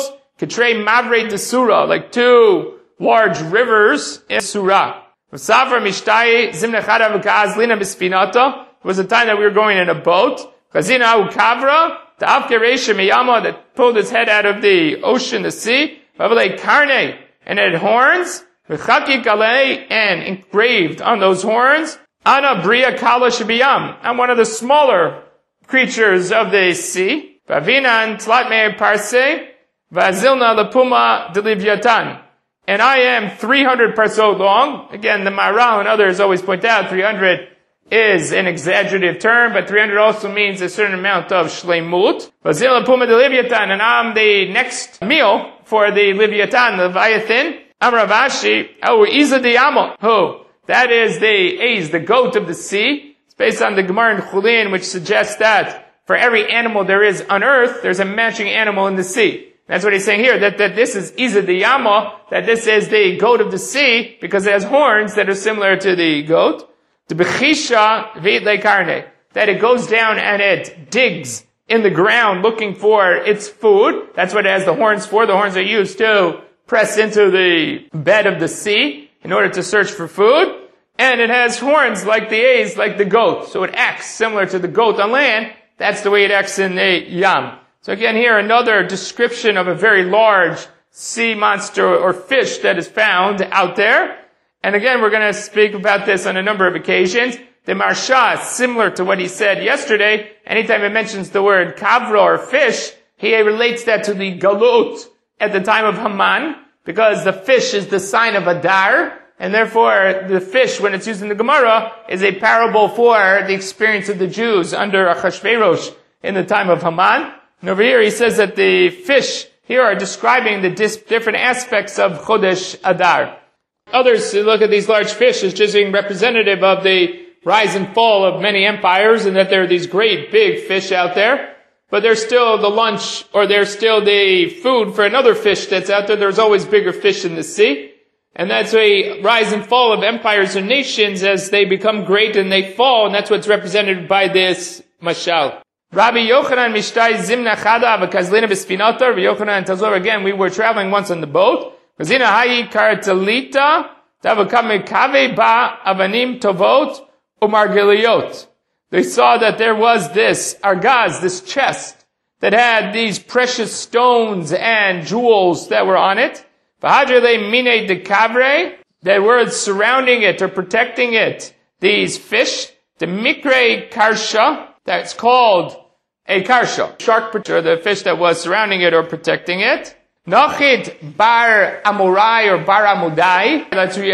Ketrei Mavre de Surah, like two large rivers in Surah. V'savra Mishtai Zimna Chada V'ka'az Lina B'spinata. It was a time that we were going in a boat. Chazina Ukavra, the Avkeresha Miyama that pulled its head out of the ocean, the sea. V'avalei Karne, and it had horns. V'chaki Galei, and engraved on those horns. Ana Bria Kala Shabiyam, I'm one of the smaller creatures of the sea. Vavinan Tlatme Parse, Vazilna Lapuma Delivyatan. And I am 300 parsot long. Again, the Maharal and others always point out 300 is an exaggerative term, but 300 also means a certain amount of shleimut. Vazilna Lapuma Delivyatan, and I'm the next meal for the Livyatan, the Leviathan. Amravashi, oh, Iza Diyamo. Who? That is the goat of the sea. It's based on the Gemara in Chulin, which suggests that for every animal there is on earth, there's a matching animal in the sea. That's what he's saying here, that this is Iza Diyamo, that this is the goat of the sea, because it has horns that are similar to the goat. The Bechisha V'it Lekarne, that it goes down and it digs in the ground looking for its food. That's what it has the horns for. The horns are used to press into the bed of the sea in order to search for food. And it has horns like the A's, like the goat. So it acts similar to the goat on land. That's the way it acts in the Yam. So again here, another description of a very large sea monster or fish that is found out there. And again, we're going to speak about this on a number of occasions. The Marsha, similar to what he said yesterday, anytime he mentions the word kavra or fish, he relates that to the galut at the time of Haman, because the fish is the sign of Adar, and therefore the fish, when it's used in the Gemara, is a parable for the experience of the Jews under Achashverosh in the time of Haman. And over here he says that the fish here are describing the different aspects of Chodesh Adar. Others look at these large fish as just being representative of the rise and fall of many empires, and that there are these great big fish out there. But there's still the lunch, or there's still the food for another fish that's out there. There's always bigger fish in the sea. And that's a rise and fall of empires and nations as they become great and they fall, and that's what's represented by this mashal. Rabbi Yochanan Mishtai Zimna Chada V'Kazlina B'Spinatar. Rabbi Yochanan tells over again, we were traveling once on the boat. Kazina Hayi Karatalita Davakame Kave Ba Avanim Tovot Umargiliot. They saw that there was this argaz, this chest, that had these precious stones and jewels that were on it. V'hadrele mine de kavre, that were surrounding it or protecting it. These fish, the mikre karsha, that's called a karsha, shark, or the fish that was surrounding it or protecting it. Nachid bar amurai or bar amudai,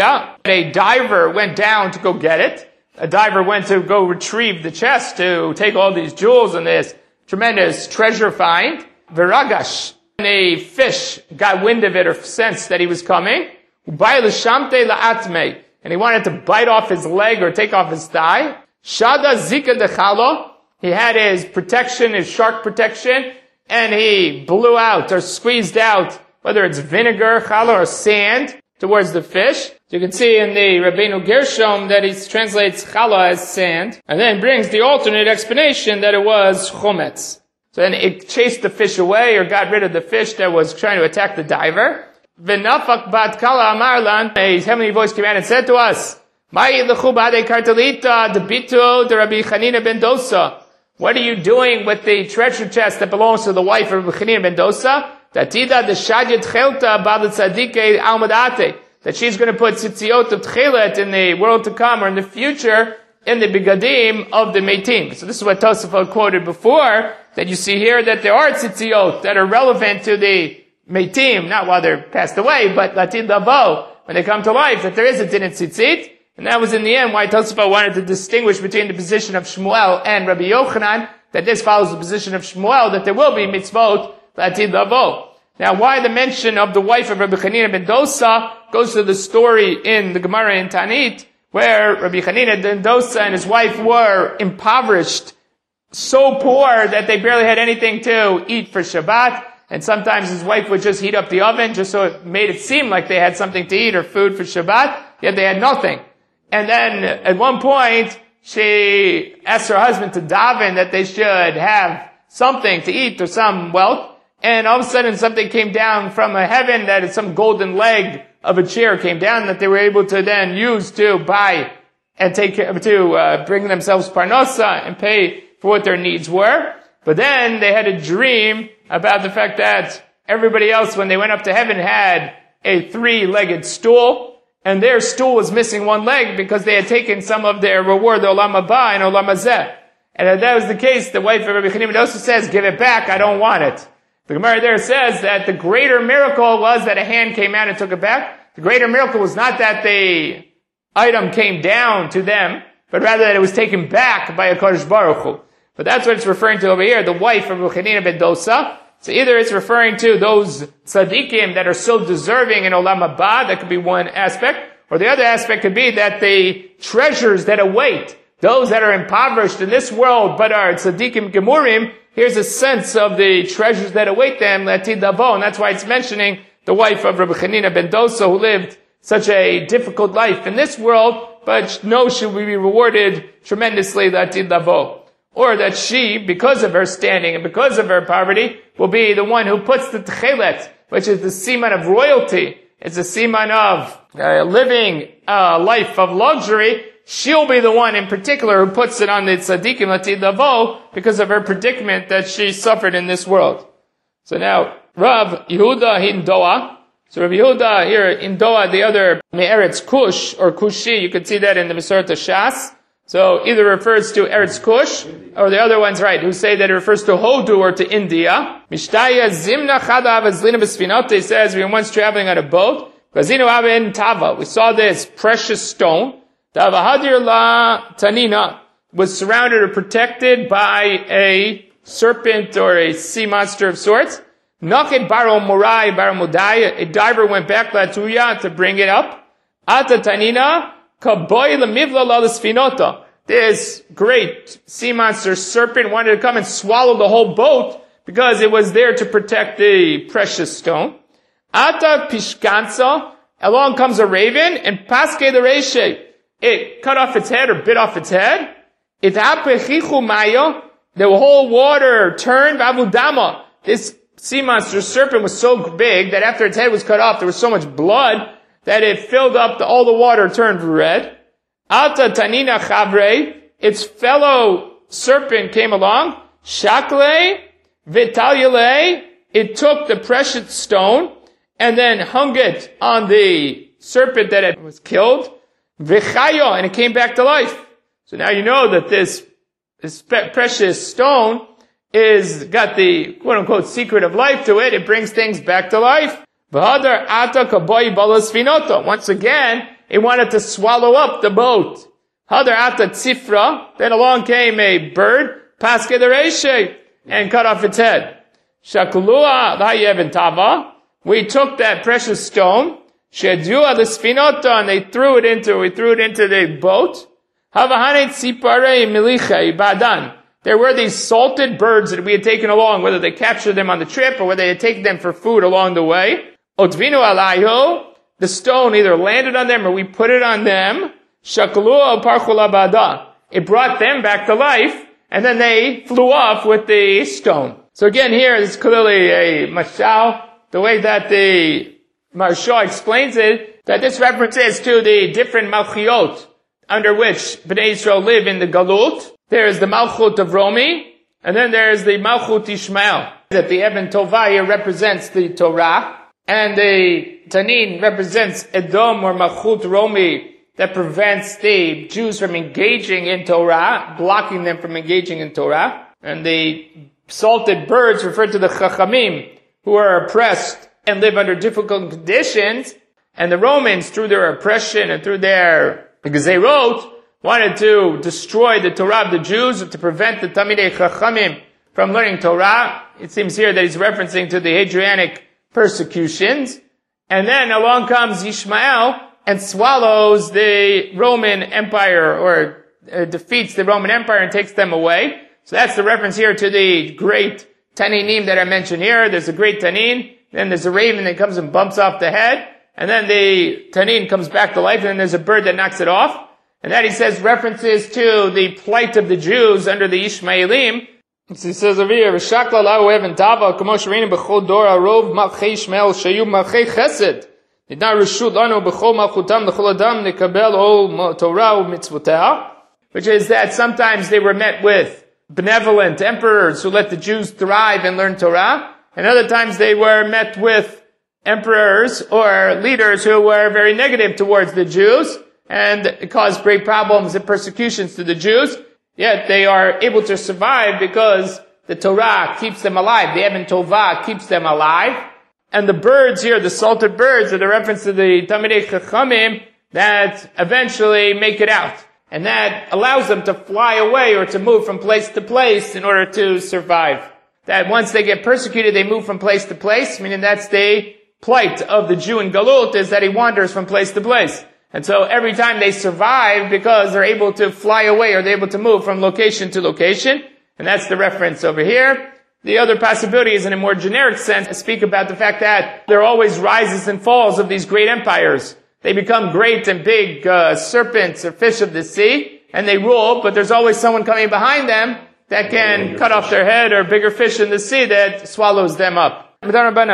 a diver went down to go get it. A diver went to go retrieve the chest to take all these jewels and this tremendous treasure find. Viragash, a fish got wind of it or sensed that he was coming. And he wanted to bite off his leg or take off his thigh. Shada zika dechalo, he had his protection, his shark protection, and he blew out or squeezed out, whether it's vinegar, challah, or sand, towards the fish. So you can see in the Rabbeinu Gershom that he translates challah as sand, and then brings the alternate explanation that it was chometz. So then it chased the fish away or got rid of the fish that was trying to attack the diver. V'nafak bat kala amarlan, a heavenly voice came out and said to us, Ma'i l'chu b'adei kartalita debito de Rabbi Chanina ben Dosa. What are you doing with the treasure chest that belongs to the wife of Rabbi Chanina ben Dosa? Tatida de shadyat chelta ba'al tzadike almadate. That she's going to put tzitziot of tchelet in the world to come or in the future in the bigadim of the meitim. So this is what Tosafot quoted before, that you see here that there are tzitziot that are relevant to the meitim, not while they're passed away, but latid lavo, when they come to life, that there is a din in tzitzit. And that was in the end why Tosafot wanted to distinguish between the position of Shmuel and Rabbi Yochanan, that this follows the position of Shmuel, that there will be mitzvot latid lavo. Now, why the mention of the wife of Rabbi Chanina ben Dosa goes to the story in the Gemara in Tanit, where Rabbi Chanina ben Dosa and his wife were impoverished, so poor that they barely had anything to eat for Shabbat, and sometimes his wife would just heat up the oven just so it made it seem like they had something to eat or food for Shabbat, yet they had nothing. And then, at one point, she asked her husband to daven that they should have something to eat or some wealth. and all of a sudden something came down from heaven, that is some golden leg of a chair came down that they were able to then use to buy and bring themselves parnasa and pay for what their needs were. But then they had a dream about the fact that everybody else, when they went up to heaven, had a 3-legged stool, and their stool was missing one leg because they had taken some of their reward, the Olam Haba and Olam Hazeh. And if that was the case, the wife of Rabbi Chanina ben Dosa says, give it back, I don't want it. The Gemara there says that the greater miracle was that a hand came out and took it back. The greater miracle was not that the item came down to them, but rather that it was taken back by a Kodesh Baruch Hu. But that's what it's referring to over here, the wife of Rabbi Chanina ben Dosa. So either it's referring to those tzaddikim that are so deserving in Olam Haba, that could be one aspect, or the other aspect could be that the treasures that await those that are impoverished in this world but are tzaddikim gemurim, here's a sense of the treasures that await them, Latid Lavo, and that's why it's mentioning the wife of Rabbi Chanina ben Dosa, who lived such a difficult life in this world, but knows she will be rewarded tremendously, Latid Lavo. Or that she, because of her standing and because of her poverty, will be the one who puts the techelet, which is the siman of royalty. It's a siman of living a life of luxury. She'll be the one in particular who puts it on the tzaddikim latid lavo because of her predicament that she suffered in this world. So now, Rav Yehuda in Doa. So Rav Yehuda here in Doa, the other Me'eretz Kush or Kushi, you can see that in the Masorah Shas. So either refers to Eretz Kush, or the other one's right, who say that it refers to Hodu or to India. Mishtaya Zimna Chada Avazlina B'Sfinot says we were once traveling on a boat. Gazinu Aven Tava. We saw this precious stone. Tavahadir La Tanina was surrounded or protected by a serpent or a sea monster of sorts. Naked Baro Morai Baro Mudaya. A diver went back Latuya to bring it up. Ata Tanina. This great sea monster serpent wanted to come and swallow the whole boat because it was there to protect the precious stone. Ata pishkansa, along comes a raven and paske the reshe. It cut off its head or bit off its head. It hapechichu mayo, the whole water turned avudama. This sea monster serpent was so big that after its head was cut off, there was so much blood that it filled up, all the water turned red. Ata tanina chavre, its fellow serpent came along. Shakle, vitalyale, it took the precious stone and then hung it on the serpent that it was killed. Vichayo, and it came back to life. So now you know that this precious stone got the quote unquote secret of life to it. It brings things back to life. Once again, it wanted to swallow up the boat. Then along came a bird, and cut off its head. We took that precious stone, and they threw it into the boat. There were these salted birds that we had taken along, whether they captured them on the trip or whether they had taken them for food along the way. Otvinu alayho, the stone either landed on them or we put it on them. Shakalua parchula bada. It brought them back to life, and then they flew off with the stone. So again here, this is clearly a mashal. The way that the Maharsha explains it, that this reference is to the different malchiot under which Bnei Yisrael live in the Galut. There is the Malchut of Romi, and then there is the Malchut Ishmael. That the Eben Tovah here represents the Torah, and the Tanin represents Edom or Malchut Romi that prevents the Jews from engaging in Torah, blocking them from engaging in Torah. And the salted birds refer to the Chachamim, who are oppressed and live under difficult conditions. And the Romans, through their oppression and through their Gezerot, wanted to destroy the Torah of the Jews to prevent the Talmidei Chachamim from learning Torah. It seems here that he's referencing to the Hadrianic persecutions. And then along comes Ishmael and swallows the Roman Empire, or defeats the Roman Empire and takes them away. So that's the reference here to the great Taninim that I mentioned here. There's a great Tanin, then there's a raven that comes and bumps off the head, and then the Tanin comes back to life, and then there's a bird that knocks it off. And that, he says, references to the plight of the Jews under the Ishmaelim, So he says over here, V'shakla lahu even tava, kamo shirina b'chol dor arov malchei shmel shayu malchei chesed. Nidna reshut lanu b'chol malchutam l'chol adam nikabel ol Torah u'mitzvotah. Which is that sometimes they were met with benevolent emperors who let the Jews thrive and learn Torah, and other times they were met with emperors or leaders who were very negative towards the Jews, and it caused great problems and persecutions to the Jews. Yet they are able to survive because the Torah keeps them alive. The Eben Tovah keeps them alive. And the birds here, the salted birds, are the reference to the Talmidei Chachamim that eventually make it out. And that allows them to fly away or to move from place to place in order to survive. That once they get persecuted, they move from place to place, meaning that's the plight of the Jew in Galut, is that he wanders from place to place. And so every time they survive because they're able to fly away or they're able to move from location to location. And that's the reference over here. The other possibility is in a more generic sense to speak about the fact that there are always rises and falls of these great empires. They become great and big serpents or fish of the sea, and they rule, but there's always someone coming behind them that can cut off their head, or bigger fish in the sea that swallows them up. An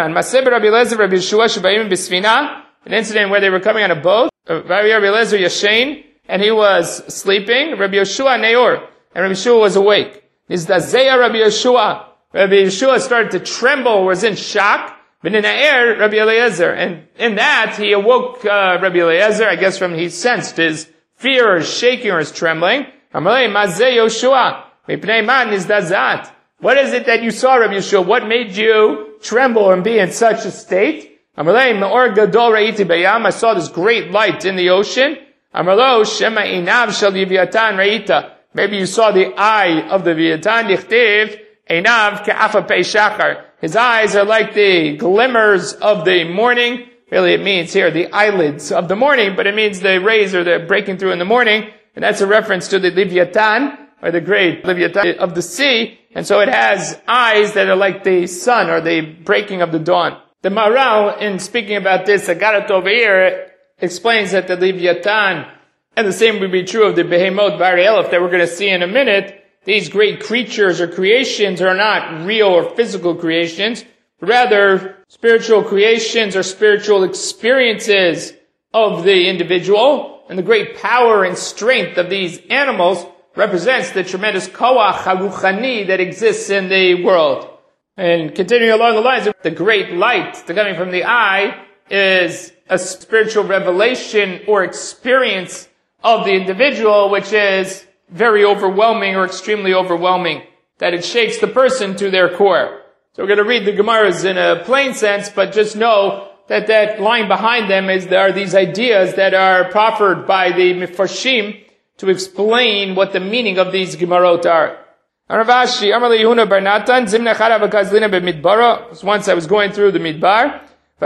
incident where they were coming on a boat, Rabbi Eliezer Yashain, and he was sleeping, Rabbi Yeshua Neor, and Rabbi Yeshua was awake. Nizdazeya Rabbi Yeshua. Rabbi Yeshua started to tremble, was in shock. V'nina'er Rabbi Eliezer, and in that he awoke Rabbi Eliezer. I guess from he sensed his fear or his shaking or his trembling. Amalei Mazeh Yoshua Mipnei Man Nizdazat. What is it that you saw, Rabbi Yeshua? What made you tremble and be in such a state? Amalei Me'or Gadol Re'iti Bayam. I saw this great light in the ocean. Amalo Shema Inav Shel Leviatan Re'ita. Maybe you saw the eye of the Leviatan. Dichtiv Einav Ke'afa Pei Shachar. His eyes are like the glimmers of the morning. Really, it means here the eyelids of the morning, but it means the rays are breaking through in the morning. And that's a reference to the Leviathan, or the great Leviathan of the sea. And so it has eyes that are like the sun, or the breaking of the dawn. The Maharal, in speaking about this, Agarat over here, explains that the Leviathan, and the same would be true of the Behemoth Bari Elef that we're going to see in a minute. These great creatures or creations are not real or physical creations, but rather spiritual creations or spiritual experiences of the individual. And the great power and strength of these animals represents the tremendous koach haruchani that exists in the world. And continuing along the lines, the great light coming from the eye is a spiritual revelation or experience of the individual, which is very overwhelming or extremely overwhelming, that it shakes the person to their core. So we're going to read the Gemaras in a plain sense, but just know that that line behind them are these ideas that are proffered by the Mefarshim to explain what the meaning of these Gemarot are. Once I was going through the Midbar,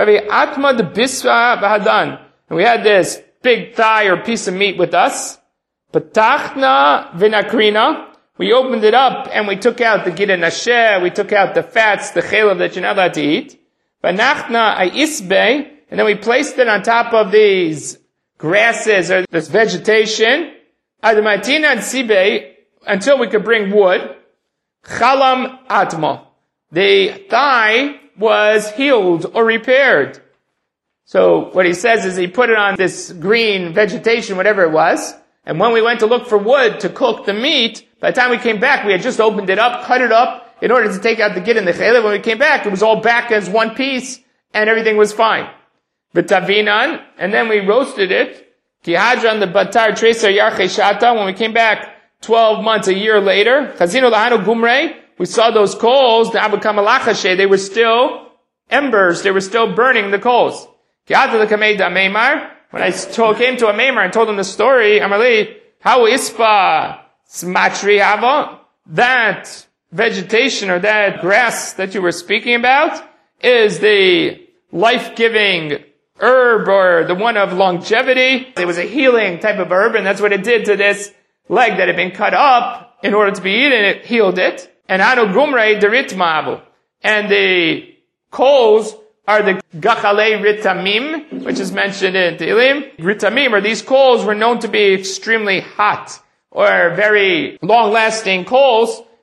and we had this big thigh or piece of meat with us. Patachna v'nakrina. We opened it up and we took out the gida nasher, we took out the fats, the chelav that you're not allowed to eat. V'nachna ayisbe, and then we placed it on top of these grasses or this vegetation. Adamatina and sibe, until we could bring wood. Chalam atmo. The thigh was healed or repaired. So what he says is he put it on this green vegetation, whatever it was. And when we went to look for wood to cook the meat, by the time we came back, we had just opened it up, cut it up, in order to take out the gid and the chelev. When we came back, it was all back as one piece, and everything was fine. V'tavinan, and then we roasted it. Kihadran the batar treser yarche shata. When we came back 12 months, a year later, chazino lahanu gumrei, we saw those coals, the abukamalachashe, they were still embers, they were still burning the coals. Kihadran the kamei da meimar. When I came to a Maimar and told him the story, Amarli, how ispa smatri hava? That vegetation or that grass that you were speaking about is the life-giving herb or the one of longevity. It was a healing type of herb, and that's what it did to this leg that had been cut up in order to be eaten. It healed it. And anu gumrei derit ma'avu. And the coals are the gachalei ritamim, which is mentioned in Tehillim. Ritamim, or these coals, were known to be extremely hot, or very long-lasting coals,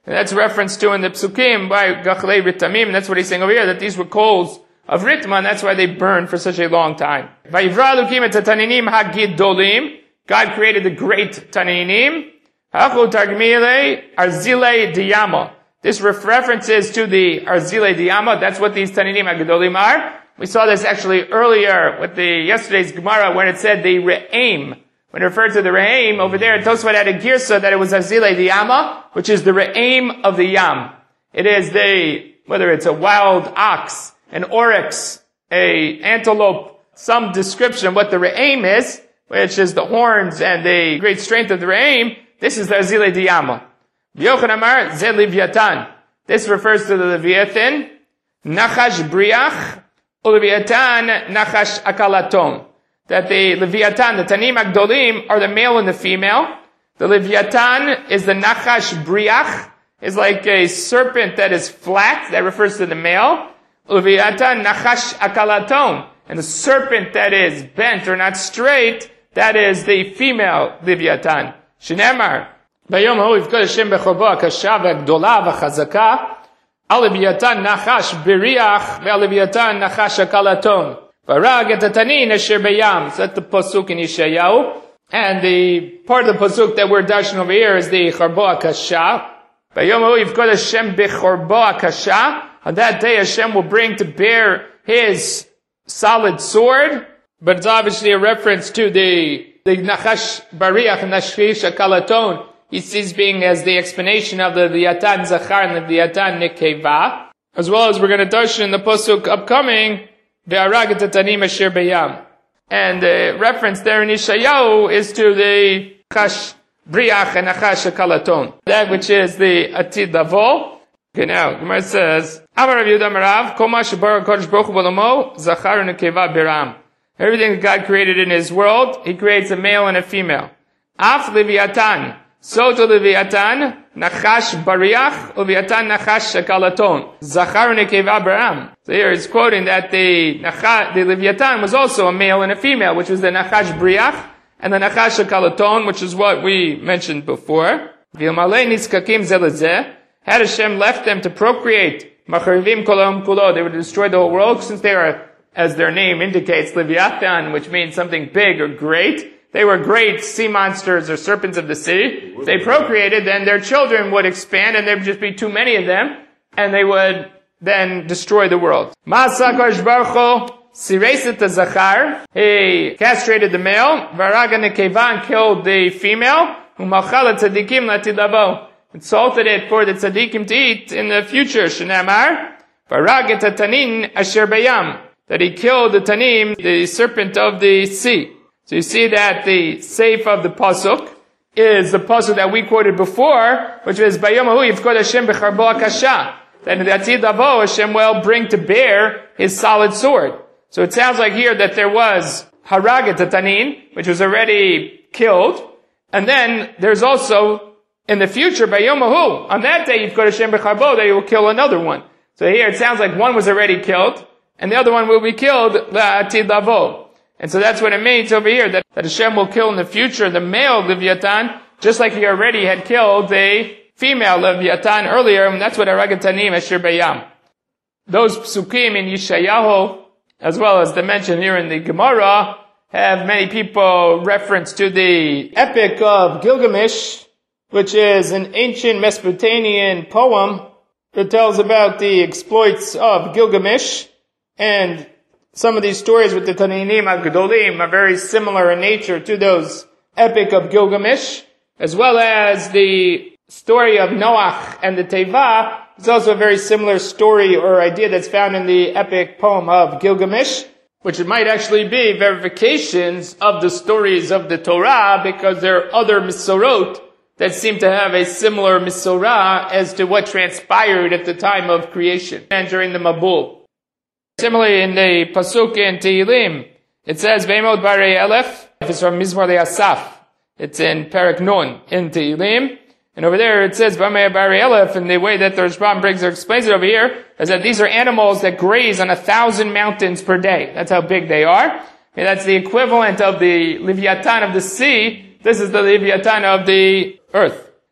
And that's reference to in the Psukim by Gachlei Ritamim, and that's what he's saying over here, that these were coals of Ritma, and that's why they burned for such a long time. Vayivra Elokim et Taninim hagidolim. God created the great Taninim. Hachu Targmile Arzile Diyama. This references to the Arzile Diyama. That's what these Taninim hagidolim are. We saw this actually earlier with yesterday's Gemara when it said the Re'aim. When it referred to the Re'aim, over there, Tosfot had a girsa that it was Arzile Diyama, which is the Re'aim of the Yam. It is whether it's a wild ox, an oryx, a antelope, some description of what the Re'aim is, which is the horns and the great strength of the Re'aim. This is the Arzile Diyama. Yochanan Amar Ze Leviathan. This refers to the Leviathan, Nachash Briach, Leviathan Nachash Akalaton. That the Leviathan, the Tanim Agdolim, are the male and the female. The Leviathan is the Nachash Briach, is like a serpent that is flat, that refers to the male. Leviathan Nachash Akalaton. And the serpent that is bent or not straight, that is the female Leviathan. Shneimar, Bayom hu yivkod Hashem bechorbo hakasha v'agdola v'chazaka, al Leviathan Nachash Beriach ve'al Leviathan Nachash Akalaton. Varag et hatanin asher beyam. So that's the pasuk in Yeshayahu. And the part of the pasuk that we're dashing over here is the chorbo hakasha. Bayom hu yivkod Hashem bechorbo hakasha. On that day Hashem will bring to bear His solid sword. But it's obviously a reference to the Nachash Bariach and Nachash Akalaton. He sees being as the explanation of the Leviathan Zachar and the Leviathan Nekeva. As well as we're going to touch in the pasuk upcoming, Ve'arag et hatanim asher beyam. And the reference there in Yeshayahu is to the Nachash Briach and Nachash Akalaton. That which is the Atid Lavo. Okay, now, Gemara says, Amar Rav Yehuda Marav, Kol ma shebara HaKadosh Baruch Hu b'olamo, Zachar u'Nekeva beram. Everything that God created in His world, He creates a male and a female. Af Leviathan, so to Leviathan, Nachash Bariach, Leviathan Nachash Akalaton, Zachar u'Nekeva beram. So here it's quoting that the Leviathan was also a male and a female, which was the Nachash Bariach, and the Nachash Akalaton, which is what we mentioned before. V'ilmalei nitzkakim ze lezeh. Had Hashem left them to procreate, Macharivim Kolam Kulo, they would destroy the whole world, since they are, as their name indicates, Leviathan, which means something big or great. They were great sea monsters or serpents of the sea. If they procreated, then their children would expand, and there would just be too many of them, and they would then destroy the world. Ma'asakash Baruch Hu Sireset Zachar, he castrated the male, Varaga Nekeva, killed the female, Umachala Tzadikim Latidavo, salted it for the tzaddikim to eat in the future. Shneimar, Varag et hatanin asher bayam, that he killed the tanim, the serpent of the sea. So you see that the seif of the pasuk is the pasuk that we quoted before, which is Bayom hu yivkod Hashem bechorbo hakasha. That in the Atid Lavo, Hashem will bring to bear His solid sword. So it sounds like here that there was Harag et hatanin, which was already killed, and then there's also in the future, by Yom Hu, on that day, you've got Hashem b'charbo, that He will kill another one. So here it sounds like one was already killed, and the other one will be killed, la'atid lavo. And so that's what it means over here, that Hashem will kill in the future the male Leviathan, just like He already had killed the female Leviathan earlier, and that's what Harag Tanim Asher Bayam. Those psukim in Yeshayahu, as well as the mention here in the Gemara, have many people reference to the epic of Gilgamesh, which is an ancient Mesopotamian poem that tells about the exploits of Gilgamesh. And some of these stories with the Taninim HaGedolim are very similar in nature to those epic of Gilgamesh, as well as the story of Noach and the Teva. It's also a very similar story or idea that's found in the epic poem of Gilgamesh, which it might actually be verifications of the stories of the Torah, because there are other Misorot that seem to have a similar Misorah as to what transpired at the time of creation and during the Mabul. Similarly, in the Pasuk in Tehillim, it says, Ve'emod Barei Elef, it's from Mizmor Asaf. It's in Perek Nun, in Tehillim. And over there it says, V'amei Barei Elef, and the way that the Rashbam brings or explains it over here, is that these are animals that graze on 1,000 mountains per day. That's how big they are. And that's the equivalent of the Leviathan of the sea. This is the Leviathan of the earth.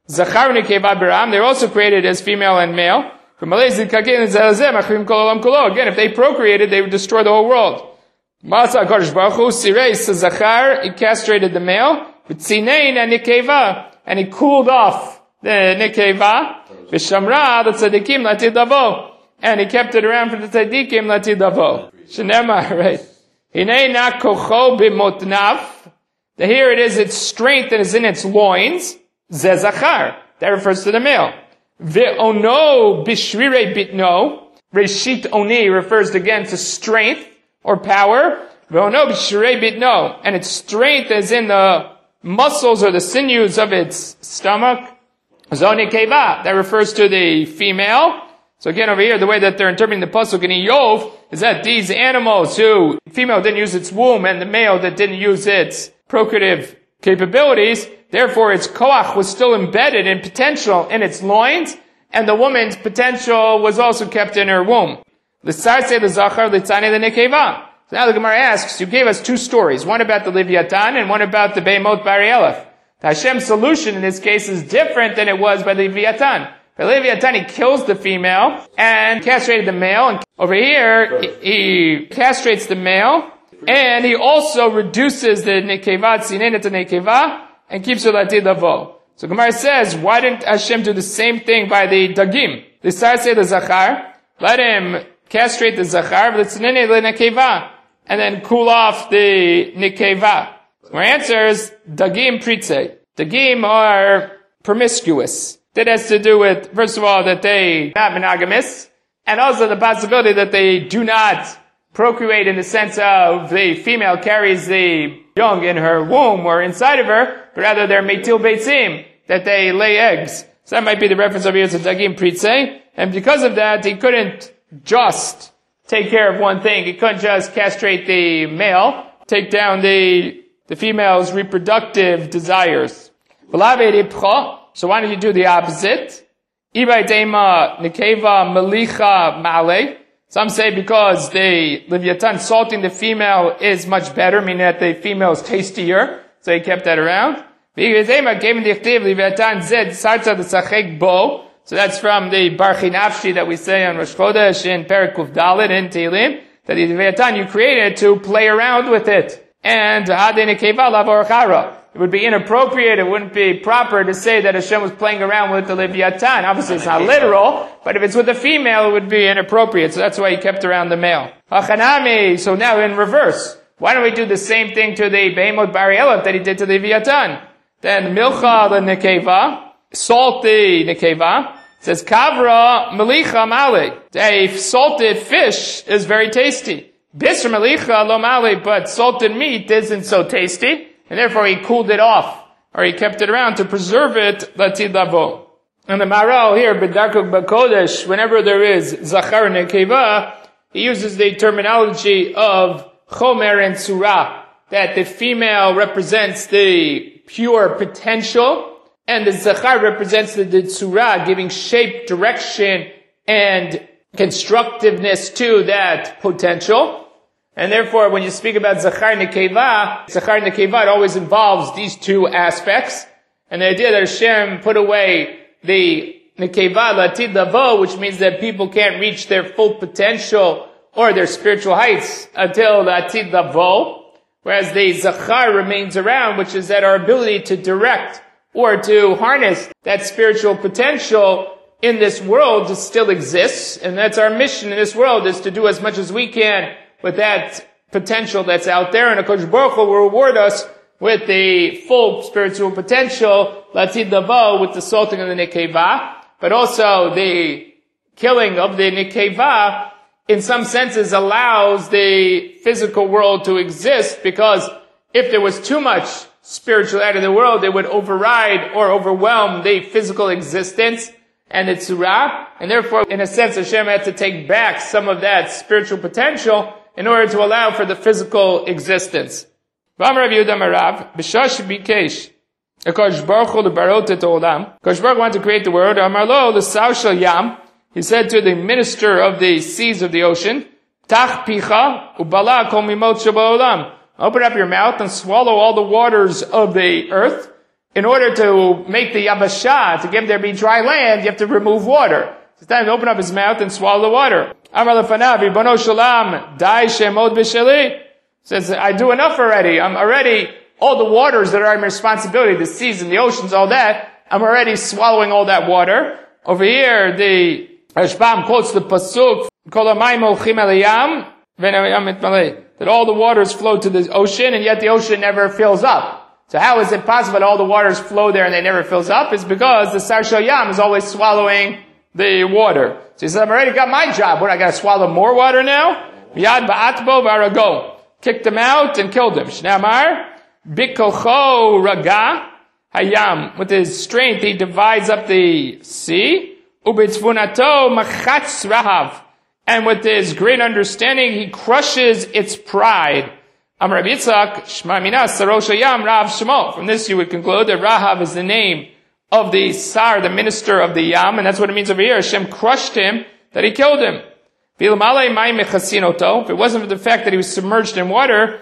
Zachar nekeva beram, they're also created as female and male. Again, if they procreated, they would destroy the whole world. Masa HaKadosh Baruch Hu, Sireis Zachar, he castrated the male, with Tzinein and Nekeva, and he cooled off the Nekeva, V'shamra, the Tzadikim, Latid Lavo, and he kept it around for the Tzadikim, Latid Lavo. Shenema, right? Hinei na kocho b'motnav, here it is, its strength is in its loins, Ze Zachar, that refers to the male. Ve'ono b'shrirei bitno, Reshit Oni refers again to strength, or power, and its strength is in the muscles or the sinews of its stomach. That refers to the female. So again, over here, the way that they're interpreting the pasuk in Iyov is that these animals who, female didn't use its womb and the male that didn't use its procreative capabilities, therefore its koach was still embedded in potential in its loins, and the woman's potential was also kept in her womb. So now the Gemara asks, you gave us two stories, one about the Leviathan and one about the Behemoth Bari Elef. The Hashem's solution in this case is different than it was by the Leviathan. By Leviathan, he kills the female and castrated the male. And over here, he castrates the male, and he also reduces the Nekeva, Tzinein to Nekeva, and keeps her Latid Lavo. So Gemara says, why didn't Hashem do the same thing by the Dagim? The Sarsei the Zachar, let him castrate the Zachar, and then cool off the Nekeva. My answer is Dagim Pritze. Dagim are promiscuous. That has to do with, first of all, that they are not monogamous, and also the possibility that they do not procreate in the sense of the female carries the young in her womb or inside of her, but rather they're metil beitzim, that they lay eggs. So that might be the reference over here to Dagim Pritze, and because of that, he couldn't just take care of one thing. He couldn't just castrate the male, take down the female's reproductive desires. So why don't you do the opposite? Some say because the Leviathan salting the female is much better, meaning that the female is tastier, so he kept that around. So that's from the Barchi Nafshi that we say on Rosh Chodesh in Perek Kuf Dalet in Tehillim, that the Leviathan you created to play around with it. And it would be inappropriate, it wouldn't be proper to say that Hashem was playing around with the Leviathan. Obviously it's not literal, but if it's with a female, it would be inappropriate. So that's why he kept around the male. So now in reverse, why don't we do the same thing to the Behemoth Bari Elef that he did to the Leviathan? Then Milcha the Nekeva, salt the Nekeva, says Kavra Melicha Male. A salted fish is very tasty. Bisr Melicha Lo Male, but salted meat isn't so tasty, and therefore he cooled it off, or he kept it around to preserve it, Latid Lavo. And the Maral here, B'Darkuk B'Kodesh, whenever there is Zachar and Nekeva, he uses the terminology of Chomer and Surah, that the female represents the pure potential, and the Zachar represents the Tzura, giving shape, direction, and constructiveness to that potential. And therefore, when you speak about Zachar Nekeva, it always involves these two aspects. And the idea that Hashem put away the Nekeva, Latid Lavo, which means that people can't reach their full potential or their spiritual heights until Latid Lavo, whereas the Zachar remains around, which is that our ability to direct or to harness that spiritual potential in this world still exists, and that's our mission in this world, is to do as much as we can with that potential that's out there, and HaKadosh Baruch Hu will reward us with the full spiritual potential, Latid Lavo, with the salting of the Nekeva, but also the killing of the Nekeva, in some senses allows the physical world to exist, because if there was too much spirituality in the world, it would override or overwhelm the physical existence and the tzura, and therefore, in a sense, Hashem had to take back some of that spiritual potential in order to allow for the physical existence. Akash Baruch Hu wanted to create the world. Amarlo l'sau shel yam. He said to the minister of the seas of the ocean, Tach picha ubala kol mimot sheba'olam. Open up your mouth and swallow all the waters of the earth. in order to make the yabashah, to give there be dry land, you have to remove water. It's time to open up his mouth and swallow the water. Amar lefanav, Ribono Shalom, dai shemod b'sheli. Says, I do enough already. I'm already, all the waters that are my responsibility, the seas and the oceans, all that, I'm already swallowing all that water. Over here, the Rashbam quotes the pasuk, Kol hamayim holchim el hayam, v'hayam mitmaleh, that all the waters flow to the ocean, and yet the ocean never fills up. So how is it possible that all the waters flow there and they never fills up? It's because the Sar Shel Yam is always swallowing the water. So he says, I've already got my job. What, I gotta swallow more water now? Yad ba'atbo v'arago. Kicked him out and killed him. Shnamar, bikocho raga hayam. With his strength, he divides up the sea. Ubitzvunato machatz rahav. And with his great understanding, he crushes its pride. Amar Rabbi Yitzchak, Shema Minas, Sarosh Hayam, Rahav Shemo. From this you would conclude that Rahav is the name of the Sar, the minister of the Yam, and that's what it means over here. Hashem crushed him, that he killed him. If it wasn't for the fact that he was submerged in water,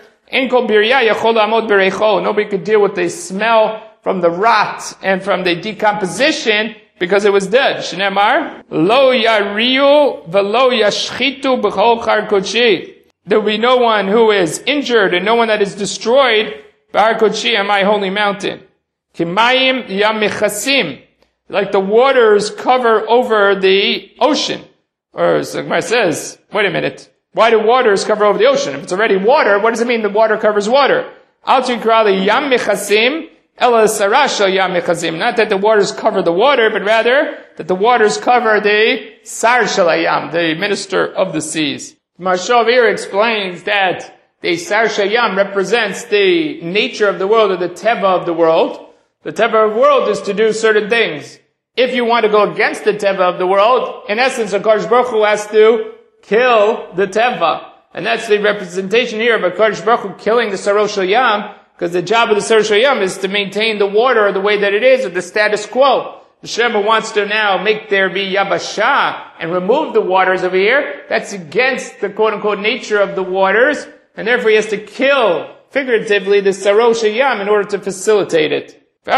nobody could deal with the smell from the rot and from the decomposition because it was dead. Shneimar, Lo yariu v'lo yashchitu b'chol char kodshi. There will be no one who is injured and no one that is destroyed b'har kodshi, on my holy mountain. Kimayim yamichasim, like the waters cover over the ocean. Or as the Gemara says, wait a minute, why do waters cover over the ocean? If it's already water, what does it mean the water covers water? Al tikrali yamichasim ela sarasha yamichasim. Not that the waters cover the water, but rather that the waters cover the Sar Shel Hayam, the minister of the seas. Maharsha here explains that the Sar Shel Hayam represents the nature of the world, or the teva of the world. The teva of the world is to do certain things. If you want to go against the teva of the world, in essence, HaKadosh Baruch Hu has to kill the teva. And that's the representation here of HaKadosh Baruch Hu killing the Sarosh Shel Yam, because the job of the Sarosh Shel Yam is to maintain the water the way that it is, or the status quo. The Shema wants to now make there be Yabashah and remove the waters over here. That's against the quote-unquote nature of the waters, and therefore he has to kill, figuratively, the Sarosh Shel Yam in order to facilitate it. The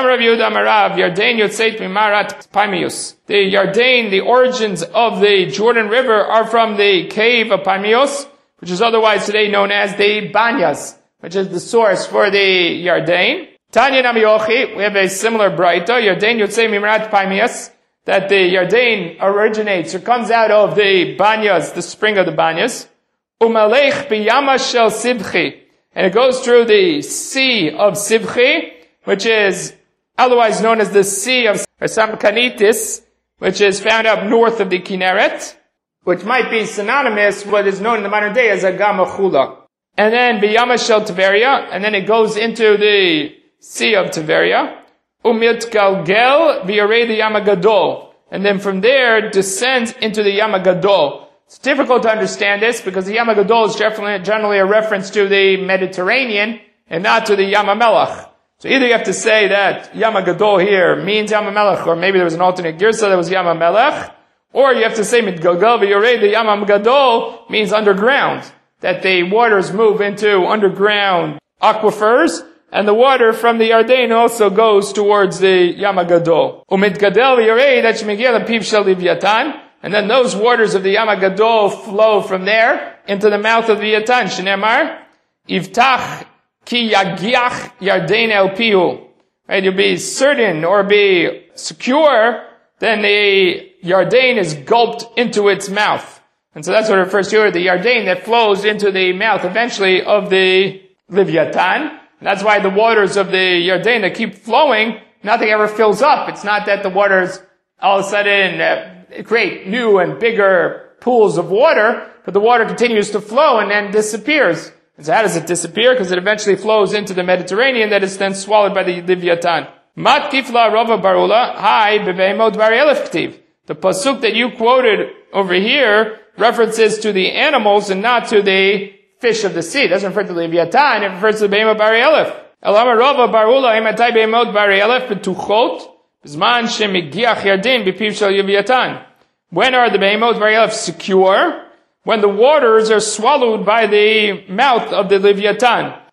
Yarden, the origins of the Jordan River are from the cave of Paimios, which is otherwise today known as the Banyas, which is the source for the Yarden. Tanya Nami Yochi, we have a similar braita, Yarden Yotzei Mimrat Paimios, that the Yarden originates or comes out of the Banyas, the spring of the Banyas. Umalech biyama shel Sibchi, and it goes through the sea of Sibchi, which is otherwise known as the Sea of Samkanitis, which is found up north of the Kinneret, which might be synonymous with what is known in the modern day as Agam Achula. And then Biyama Shel Tiberia, and then it goes into the Sea of Tiberia. Umit Galgel V'Yarei the Yam Gadol, and then from there descends into the Yam Gadol. It's difficult to understand this because the Yam Gadol is generally a reference to the Mediterranean and not to the Yam HaMelech. So either you have to say that Yam HaGadol here means Yam HaMelech, or maybe there was an alternate girsa that was Yam HaMelech, or you have to say Mitgalgal v'yorei, the Yam HaGadol means underground, that the waters move into underground aquifers, and the water from the Yarden also goes towards the Yam HaGadol. Umitgadel v'yorei, that shemigia l'piv shel Leviathan, and then those waters of the Yam HaGadol flow from there into the mouth of the Leviathan. Shneimar, Ivtach Ki yagiach Yarden el pihu. Right, you'll be certain or be secure, then the Yarden is gulped into its mouth. And so that's what it refers to here, the Yarden that flows into the mouth eventually of the Leviathan. And that's why the waters of the Yarden that keep flowing, nothing ever fills up. It's not that the waters all of a sudden create new and bigger pools of water, but the water continues to flow and then disappears. And so how does it disappear? Because it eventually flows into the Mediterranean that is then swallowed by the Leviathan. Mat kifla rava barula, hai bebeimot bari elef ktiv. The pasuk that you quoted over here references to the animals and not to the fish of the sea. It doesn't refer to the Leviathan, it refers to the beimot bari elef. Elama rava barula, imatai beimot bari elef betuchot, b'zman shemigiach yardin b'piv shel Leviathan. When are the beimot bari elef secure? When the waters are swallowed by the mouth of the Leviathan.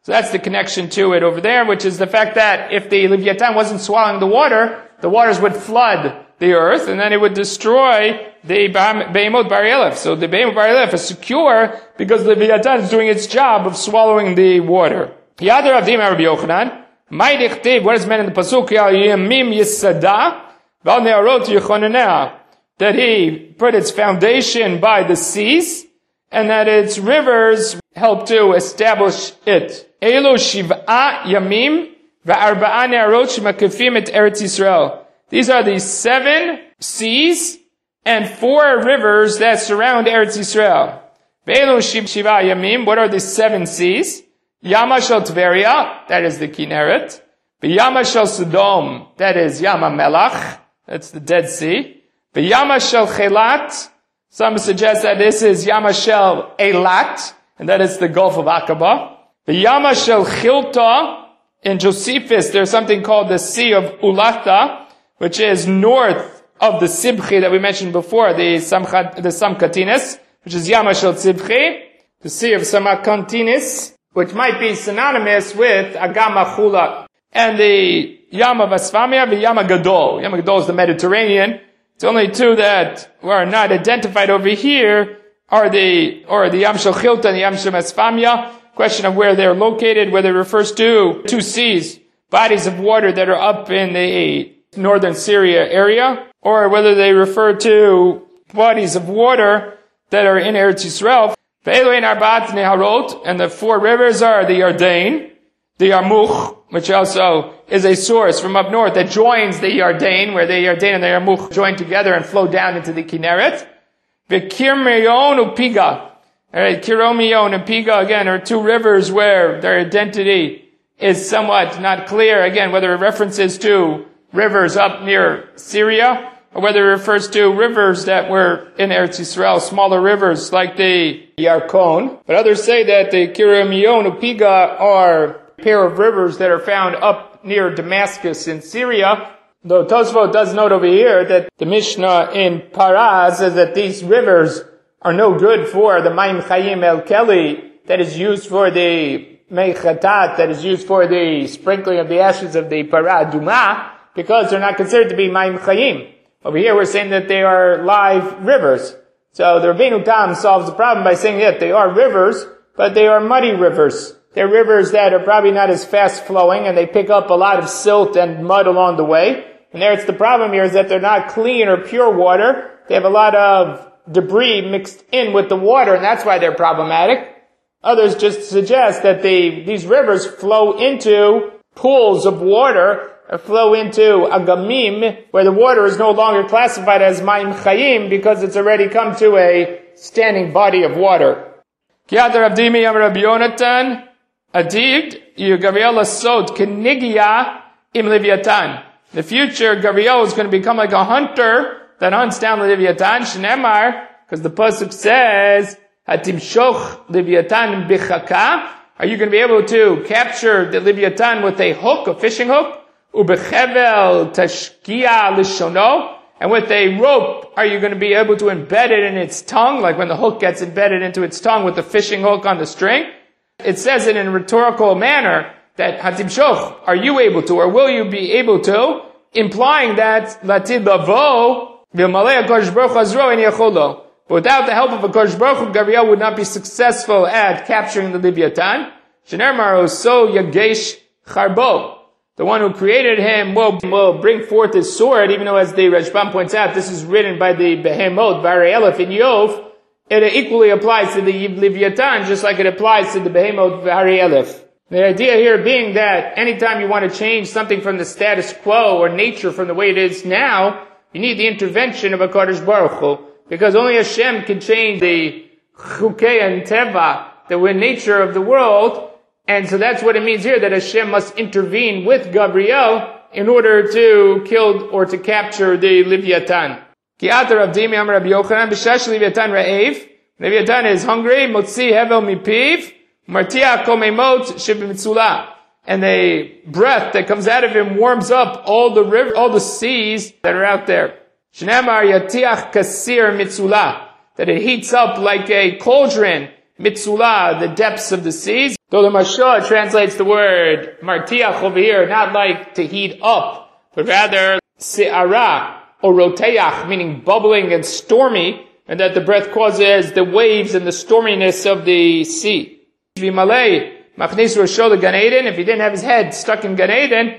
So that's the connection to it over there, which is the fact that if the Leviathan wasn't swallowing the waters would flood the earth, and then it would destroy the Behemoth Bar Elef. So the Behemoth Bar Elef is secure because the Leviathan is doing its job of swallowing the water. Yadar Avdim Rabbi Yochanan, what is meant in the Pasuk? Yamim Yisada, Val Ne'arot Yechonanea, that he put its foundation by the seas, and that its rivers help to establish it. Elo Shiv'a Yamim Va'arba'a Ne'arot Shemakifim et Eretz Yisrael. These are the 7 seas and 4 rivers that surround Eretz Yisrael. Elo Shiv'a Yamim, what are the 7 seas? Yama Shel Tveria, that is the Kinneret. Yama Shel Sodom, that is Yama Melach, that's the Dead Sea. Yama Shel Chelat, some suggest that this is Yama Shel Eilat, and that is the Gulf of Aqaba. Yama Shel Chilta, in Josephus, there's something called the Sea of Ulatha, which is north of the Sibchi that we mentioned before, the Samkatinis, which is Yama Shel Sibchi, the Sea of Samkatinis, which might be synonymous with Agama Chula. And the Yama Vasfamia, the Yama Gadol. Yama Gadol is the Mediterranean. It's only 2 that are not identified over here are the Yam Shel Chilta and the Yam Shel Vasfamia. Question of where they're located, whether it refers to 2 seas, bodies of water that are up in the northern Syria area, or whether they refer to bodies of water that are in Eretz Yisrael. And the 4 rivers are the Yarden, the Yarmukh, which also is a source from up north that joins the Yarden, where the Yarden and the Yarmukh join together and flow down into the Kinneret. The Kirmeyon Upiga. Alright, Kirmeyon and Piga, again, are 2 rivers where their identity is somewhat not clear. Again, whether it references to rivers up near Syria, or whether it refers to rivers that were in Eretz Yisrael, smaller rivers like the Yarkon. But others say that the Kiremion Upiga are a pair of rivers that are found up near Damascus in Syria. Though Tosfot does note over here that the Mishnah in Parah says that these rivers are no good for the Maim Chayim El Keli that is used for the Mei Chatat, that is used for the sprinkling of the ashes of the Parah Duma, because they're not considered to be Maim Chayim. Over here we're saying that they are live rivers. So the Rabbeinu Tam solves the problem by saying that they are rivers, but they are muddy rivers. They're rivers that are probably not as fast flowing, and they pick up a lot of silt and mud along the way. And there it's the problem here is that they're not clean or pure water. They have a lot of debris mixed in with the water, and that's why they're problematic. Others just suggest that these rivers flow into pools of water, or flow into agamim, where the water is no longer classified as Maim Chayim because it's already come to a standing body of water. Kiadar Abdimi Yam Rabbi Yonatan, Adid, Gabriel Asod, Kenigia Im Leviathan. In the future, Gabriel is going to become like a hunter that hunts down the Leviathan, Shnemar, because the Pasuk says, Hatimshoch Leviathan Bichaka. Are you going to be able to capture the Leviathan with a hook, a fishing hook? Ubechevel Tashkia Lishono. And with a rope, are you going to be able to embed it in its tongue, like when the hook gets embedded into its tongue with the fishing hook on the string? It says it in a rhetorical manner that Hatimshoch, are you able to, or will you be able to? Implying that Latid Lavo, V'malei HaKadosh Baruch Hu Azro en Yacholo. But without the help of HaKadosh Baruch Hu, Gabriel would not be successful at capturing the Leviathan. Shenemar so Yagesh Charbo. The one who created him will bring forth his sword, even though, as the Rashbam points out, this is written by the Behemoth, Bar Elef in Yov. It equally applies to the Leviathan, just like it applies to the Behemoth, Bar Elef. The idea here being that anytime you want to change something from the status quo or nature from the way it is now, you need the intervention of HaKadosh Baruch Hu, because only Hashem can change the Chukei and Teva, the nature of the world. And so that's what it means here, that Hashem must intervene with Gabriel in order to kill or to capture the Leviathan. Leviathan is hungry, motzi hevel mipiv, martia komemot shebimitzula. And the breath that comes out of him warms up all the seas that are out there. Shnamar yatiach kasir mitzula. That it heats up like a cauldron. mitzula, the depths of the seas. Though the Mashah translates the word martiach over here, not like to heat up, but rather se'ara, or roteach, meaning bubbling and stormy, and that the breath causes the waves and the storminess of the sea. If he didn't have his head stuck in Gan Eden,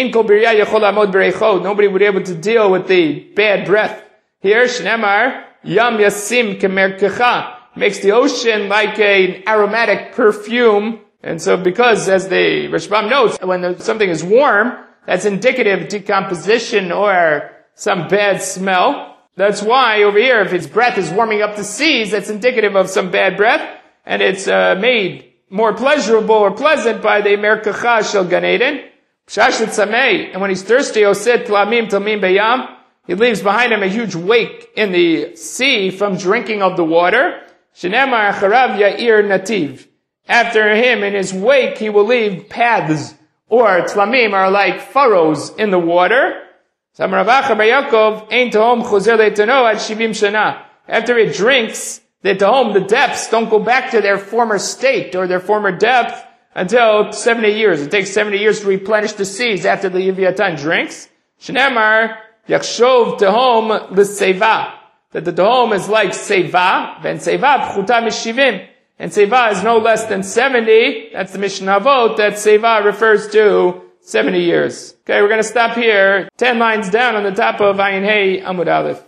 nobody would be able to deal with the bad breath. Here, Shnemar, Yam Yasim Kemerkecha, makes the ocean like an aromatic perfume. And so because, as the Rashbam notes, when something is warm, that's indicative of decomposition or some bad smell. That's why over here, if its breath is warming up the seas, that's indicative of some bad breath, and it's made more pleasurable or pleasant by the Merkacha Shel Gan Eden. And when he's thirsty, Oset Tlamim Talmim Beyam, he leaves behind him a huge wake in the sea from drinking of the water. Shenemar Acharav Ya'ir Nativ. After him, in his wake, he will leave paths, or Tlamim are like furrows in the water. After it drinks, the Tahom, the depths, don't go back to their former state or their former depth until 70 years. It takes 70 years to replenish the seas after the Leviathan drinks. Shnemar, Yachshov Tahom l'Seva. That the Tahom is like Seva, and Seva pchuta mishivim. And Seva is no less than 70. That's the Mishnah Avot, that Seva refers to 70 years. Okay, we're going to stop here. 10 lines down on the top of Ayin Hey Amud Aleph.